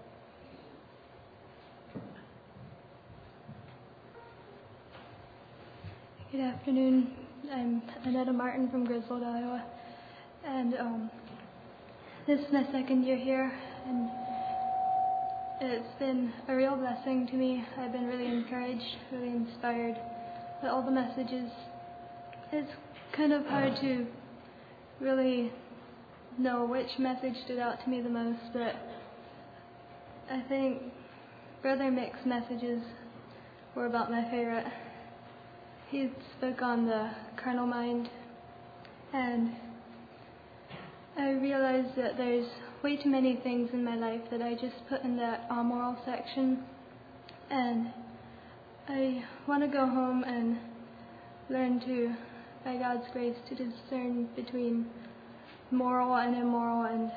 Good afternoon. I'm Annetta Martin from Griswold, Iowa. And this is my second year here, and it's been a real blessing to me. I've been really encouraged, really inspired by all the messages. It's kind of hard to really know which message stood out to me the most, but I think Brother Mick's messages were about my favorite. He spoke on the carnal mind, and I realized that there's way too many things in my life that I just put in that amoral section, and I want to go home and learn to, by God's grace, to discern between moral and immoral, and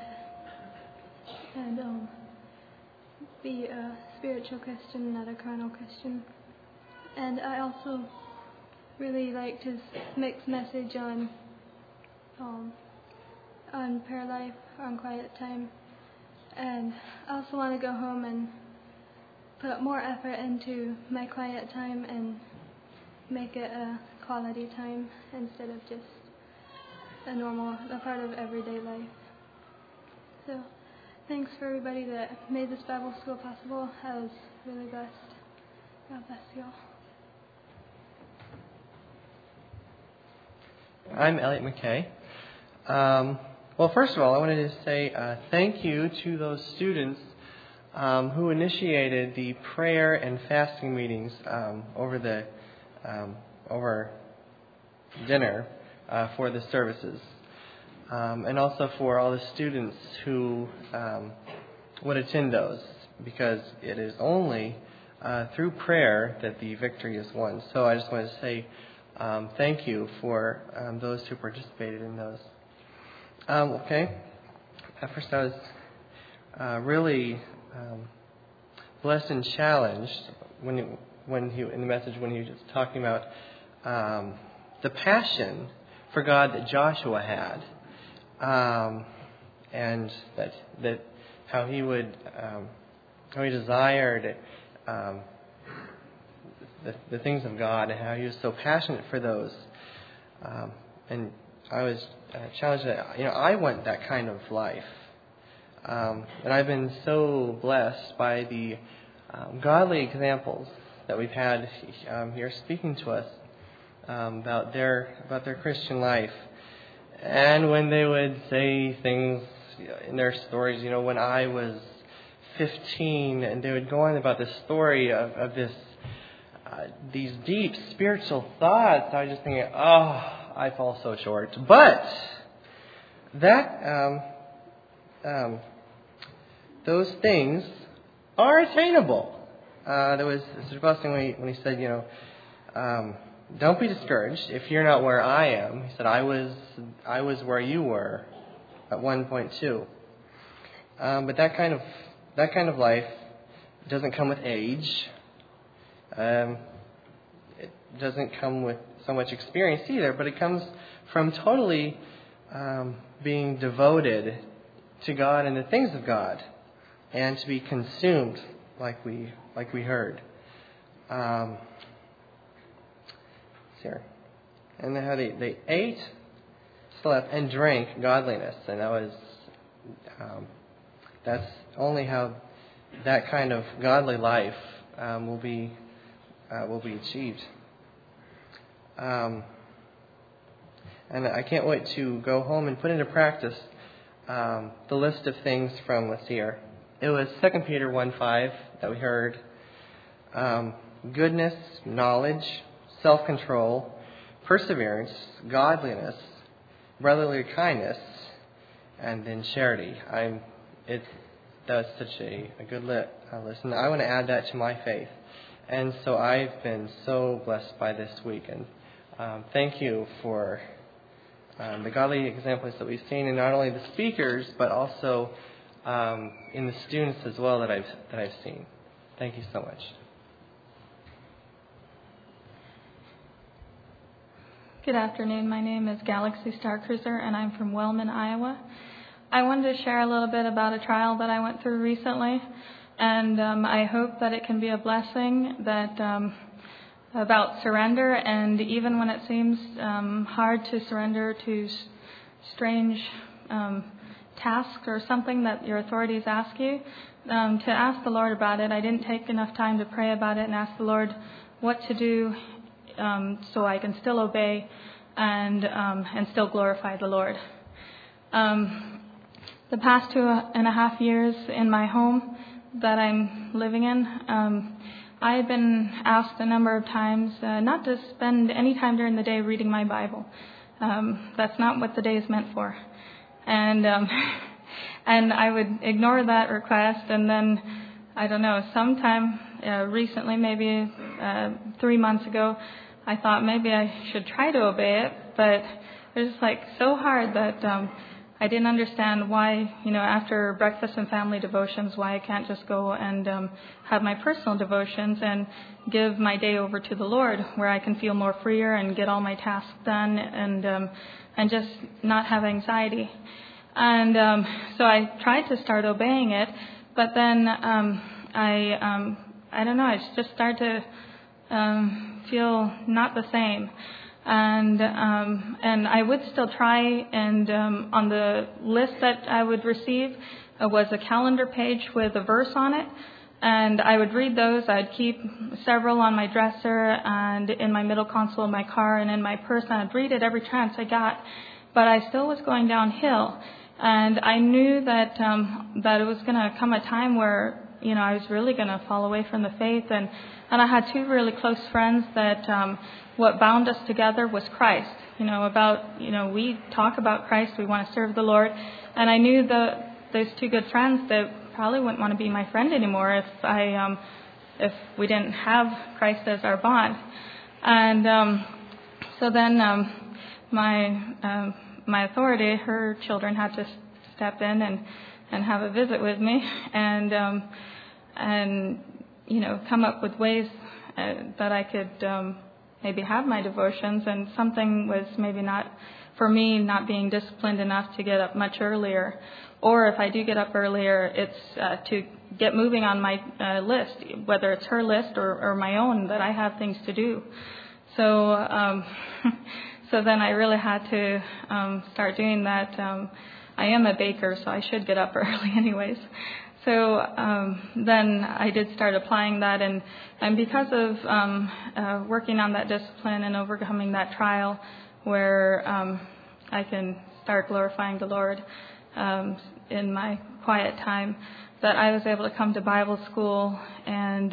be a spiritual Christian, not a carnal Christian. And I also really liked his mixed message on prayer life, on quiet time. And I also want to go home and put more effort into my quiet time and make it a quality time instead of just a part of everyday life. So thanks for everybody that made this Bible school possible. I was really blessed. God bless you all. I'm Elliot McKay. Well, first of all, I wanted to say thank you to those students who initiated the prayer and fasting meetings over dinner for the services, and also for all the students who would attend those, because it is only through prayer that the victory is won. So I just wanted to say thank you for those who participated in those. Okay. At first I was really blessed and challenged when he in the message when he was talking about the passion for God that Joshua had, and that how he would how he desired the things of God, and how he was so passionate for those. And I was challenged that I want that kind of life, and I've been so blessed by the godly examples that we've had here speaking to us about their Christian life. And when they would say things in their stories, when I was 15, and they would go on about the story of this these deep spiritual thoughts, I was just thinking, I fall so short. But that those things are attainable. There was Mr. Busting when he said, don't be discouraged if you're not where I am. He said, I was where you were at one point too. But that kind of life doesn't come with age. It doesn't come with so much experience either, but it comes from totally being devoted to God and the things of God, and to be consumed like we heard. Here. And how they ate, slept, and drank godliness, and that's only how that kind of godly life will be achieved. And I can't wait to go home and put into practice the list of things from this year. It was 2 Peter 1:5 that we heard. Goodness, knowledge, self-control, perseverance, godliness, brotherly kindness, and then charity. That's such a good list. And I want to add that to my faith. And so I've been so blessed by this week. And thank you for the godly examples that we've seen in not only the speakers, but also in the students as well that I've seen. Thank you so much. Good afternoon. My name is Galaxy Star Cruiser, and I'm from Wellman, Iowa. I wanted to share a little bit about a trial that I went through recently, and I hope that it can be a blessing about surrender, and even when it seems hard to surrender to strange tasks or something that your authorities ask you, to ask the Lord about it. I didn't take enough time to pray about it and ask the Lord what to do so I can still obey and still glorify the Lord. The past 2.5 years in my home that I'm living in, I've been asked a number of times not to spend any time during the day reading my Bible. That's not what the day is meant for. And I would ignore that request, and then, I don't know, sometime recently, maybe 3 months ago, I thought maybe I should try to obey it, but it was like so hard that I didn't understand why, after breakfast and family devotions, why I can't just go and have my personal devotions and give my day over to the Lord, where I can feel more freer and get all my tasks done and just not have anxiety. And so I tried to start obeying it, but then I don't know, I just started to feel not the same. And I would still try, and on the list that I would receive was a calendar page with a verse on it, and I would read those. I'd keep several on my dresser and in my middle console of my car and in my purse, and I'd read it every chance I got, but I still was going downhill. And I knew that it was going to come a time where, I was really going to fall away from the faith. And I had two really close friends that what bound us together was Christ. We talk about Christ. We want to serve the Lord. And I knew that those two good friends that probably wouldn't want to be my friend anymore if we didn't have Christ as our bond. And so then my authority, her children, had to step in and have a visit with me and come up with ways that I could maybe have my devotions. And something was maybe not, for me, not being disciplined enough to get up much earlier. Or if I do get up earlier, it's to get moving on my list, whether it's her list or my own, that I have things to do. So so then I really had to start doing that. I am a baker, so I should get up early anyways. So then I did start applying that, and because of working on that discipline and overcoming that trial where I can start glorifying the Lord in my quiet time, that I was able to come to Bible school and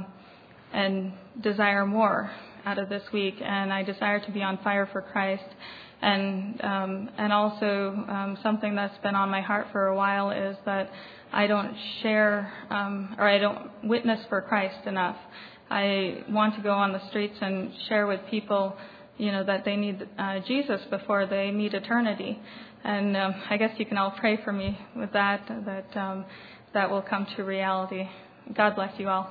desire more out of this week, and I desire to be on fire for Christ. And also something that's been on my heart for a while is that I don't share or I don't witness for Christ enough. I want to go on the streets and share with people, that they need Jesus before they meet eternity. And I guess you can all pray for me with that will come to reality. God bless you all.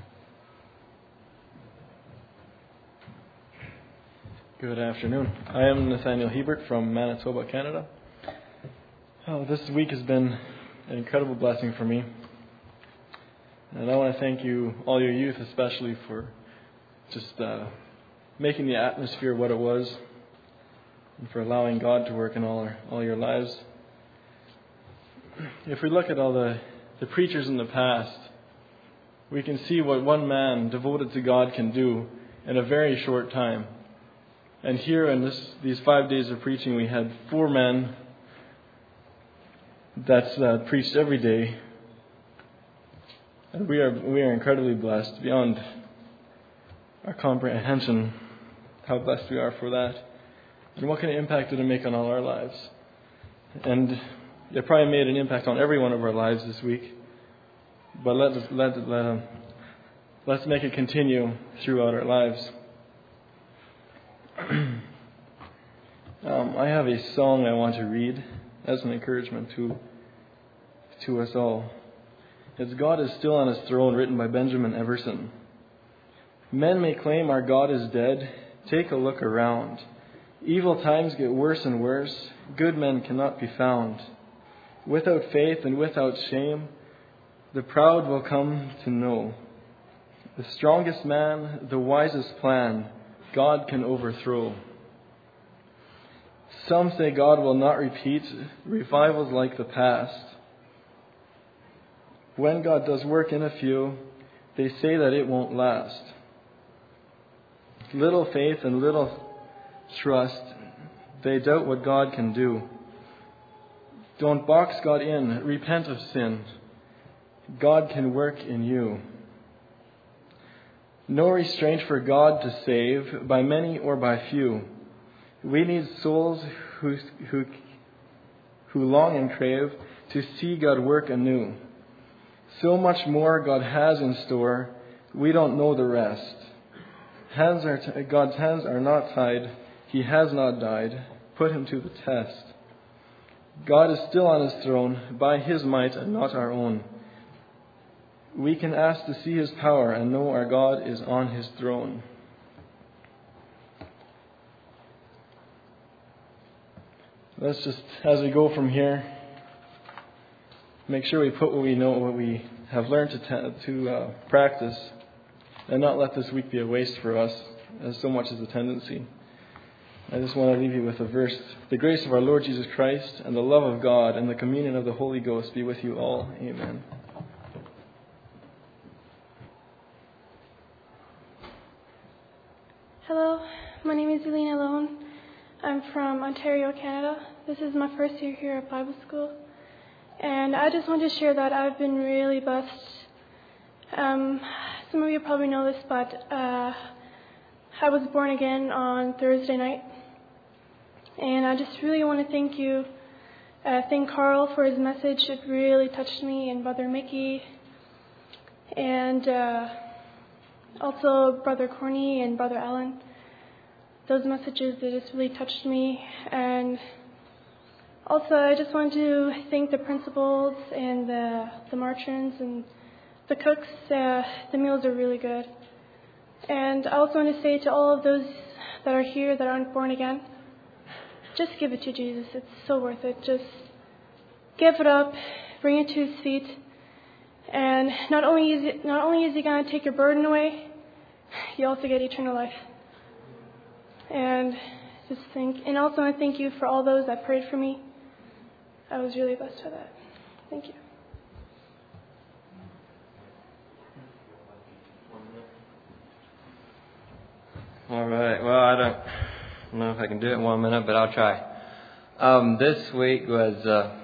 Good afternoon. I am Nathaniel Hebert from Manitoba, Canada. This week has been an incredible blessing for me. And I want to thank you, all your youth especially, for just making the atmosphere what it was and for allowing God to work in all your lives. If we look at all the preachers in the past, we can see what one man devoted to God can do in a very short time. And here in these 5 days of preaching, we had 4 men that's preached every day. And we are incredibly blessed beyond our comprehension, how blessed we are for that. And what kind of impact did it make on all our lives? And it probably made an impact on every one of our lives this week. But let's make it continue throughout our lives. I have a song I want to read as an encouragement to us all. It's God is Still on His Throne, written by Benjamin Everson. Men may claim our God is dead. Take a look around. Evil times get worse and worse. Good men cannot be found. Without faith and without shame, the proud will come to know. The strongest man, the wisest plan, God can overthrow. Some say God will not repeat revivals like the past. When God does work in a few, they say that it won't last. Little faith and little trust, they doubt what God can do. Don't box God in, repent of sin. God can work in you. No restraint for God to save, by many or by few. We need souls who long and crave to see God work anew. So much more God has in store, we don't know the rest. God's hands are not tied, He has not died. Put Him to the test. God is still on His throne, by His might and not our own. We can ask to see His power and know our God is on His throne. Let's just, as we go from here, make sure we put what we know, what we have learned to practice, and not let this week be a waste for us, as so much is a tendency. I just want to leave you with a verse. The grace of our Lord Jesus Christ and the love of God and the communion of the Holy Ghost be with you all. Amen. Hello, my name is Elena Lone. I'm from Ontario, Canada. This is my first year here at Bible school. And I just want to share that I've been really blessed. Some of you probably know this, but I was born again on Thursday night. And I just really want to thank Carl for his message. It really touched me, and Brother Mickey, and also Brother Corny and Brother Allen. Those messages, they just really touched me. And also, I just want to thank the principals and the matrons and the cooks. The meals are really good. And I also want to say to all of those that are here that aren't born again, just give it to Jesus. It's so worth it. Just give it up, bring it to His feet. And not only is He going to take your burden away, you also get eternal life. And also I thank you for all those that prayed for me. I was really blessed by that. Thank you. All right. Well, I don't know if I can do it in 1 minute, but I'll try. This week was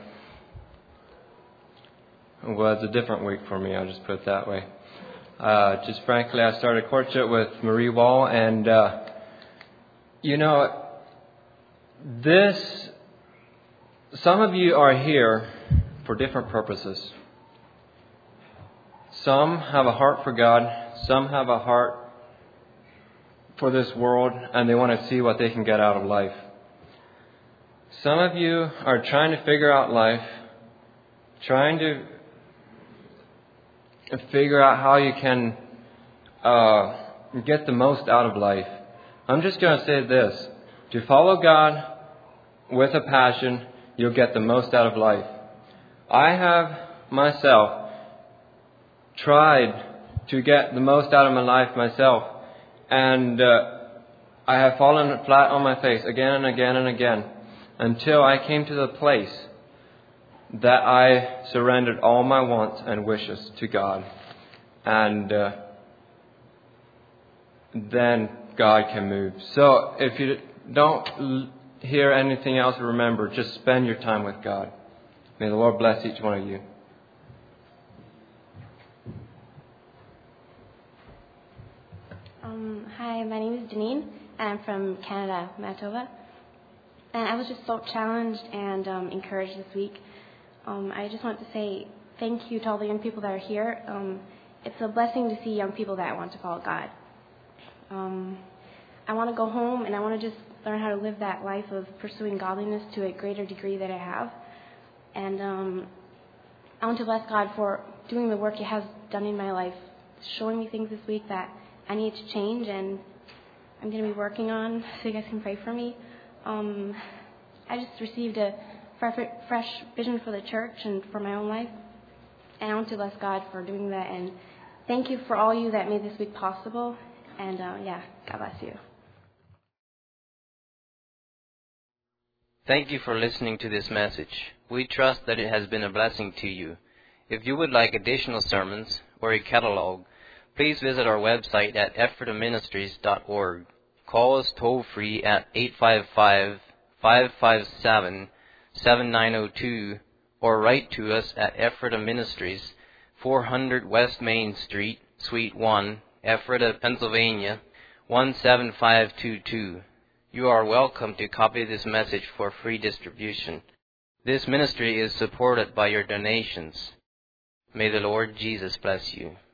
a different week for me. I'll just put it that way. Just frankly, I started courtship with Marie Wall, and some of you are here for different purposes. Some have a heart for God. Some have a heart for this world, and they want to see what they can get out of life. Some of you are trying to figure out life, trying to figure out how you can get the most out of life. I'm just going to say this. To follow God with a passion, you'll get the most out of life. I have myself tried to get the most out of my life myself. And I have fallen flat on my face again and again and again until I came to the place that I surrendered all my wants and wishes to God. And then God can move. So if you don't hear anything else, remember, just spend your time with God. May the Lord bless each one of you. Hi, my name is Janine, and I'm from Canada, Manitoba. And I was just so challenged and encouraged this week. I just want to say thank you to all the young people that are here. It's a blessing to see young people that want to follow God. I want to go home and I want to just learn how to live that life of pursuing godliness to a greater degree that I have. And I want to bless God for doing the work He has done in my life, showing me things this week that I need to change and I'm going to be working on, so you guys can pray for me. I just received a fresh vision for the church and for my own life. And I want to bless God for doing that. And thank you for all you that made this week possible. And God bless you. Thank you for listening to this message. We trust that it has been a blessing to you. If you would like additional sermons or a catalog, please visit our website at ephrataministries.org. Call us toll-free at 855-557-7902 or write to us at Ephrata Ministries, 400 West Main Street, Suite 1, Ephrata, Pennsylvania, 17522. You are welcome to copy this message for free distribution. This ministry is supported by your donations. May the Lord Jesus bless you.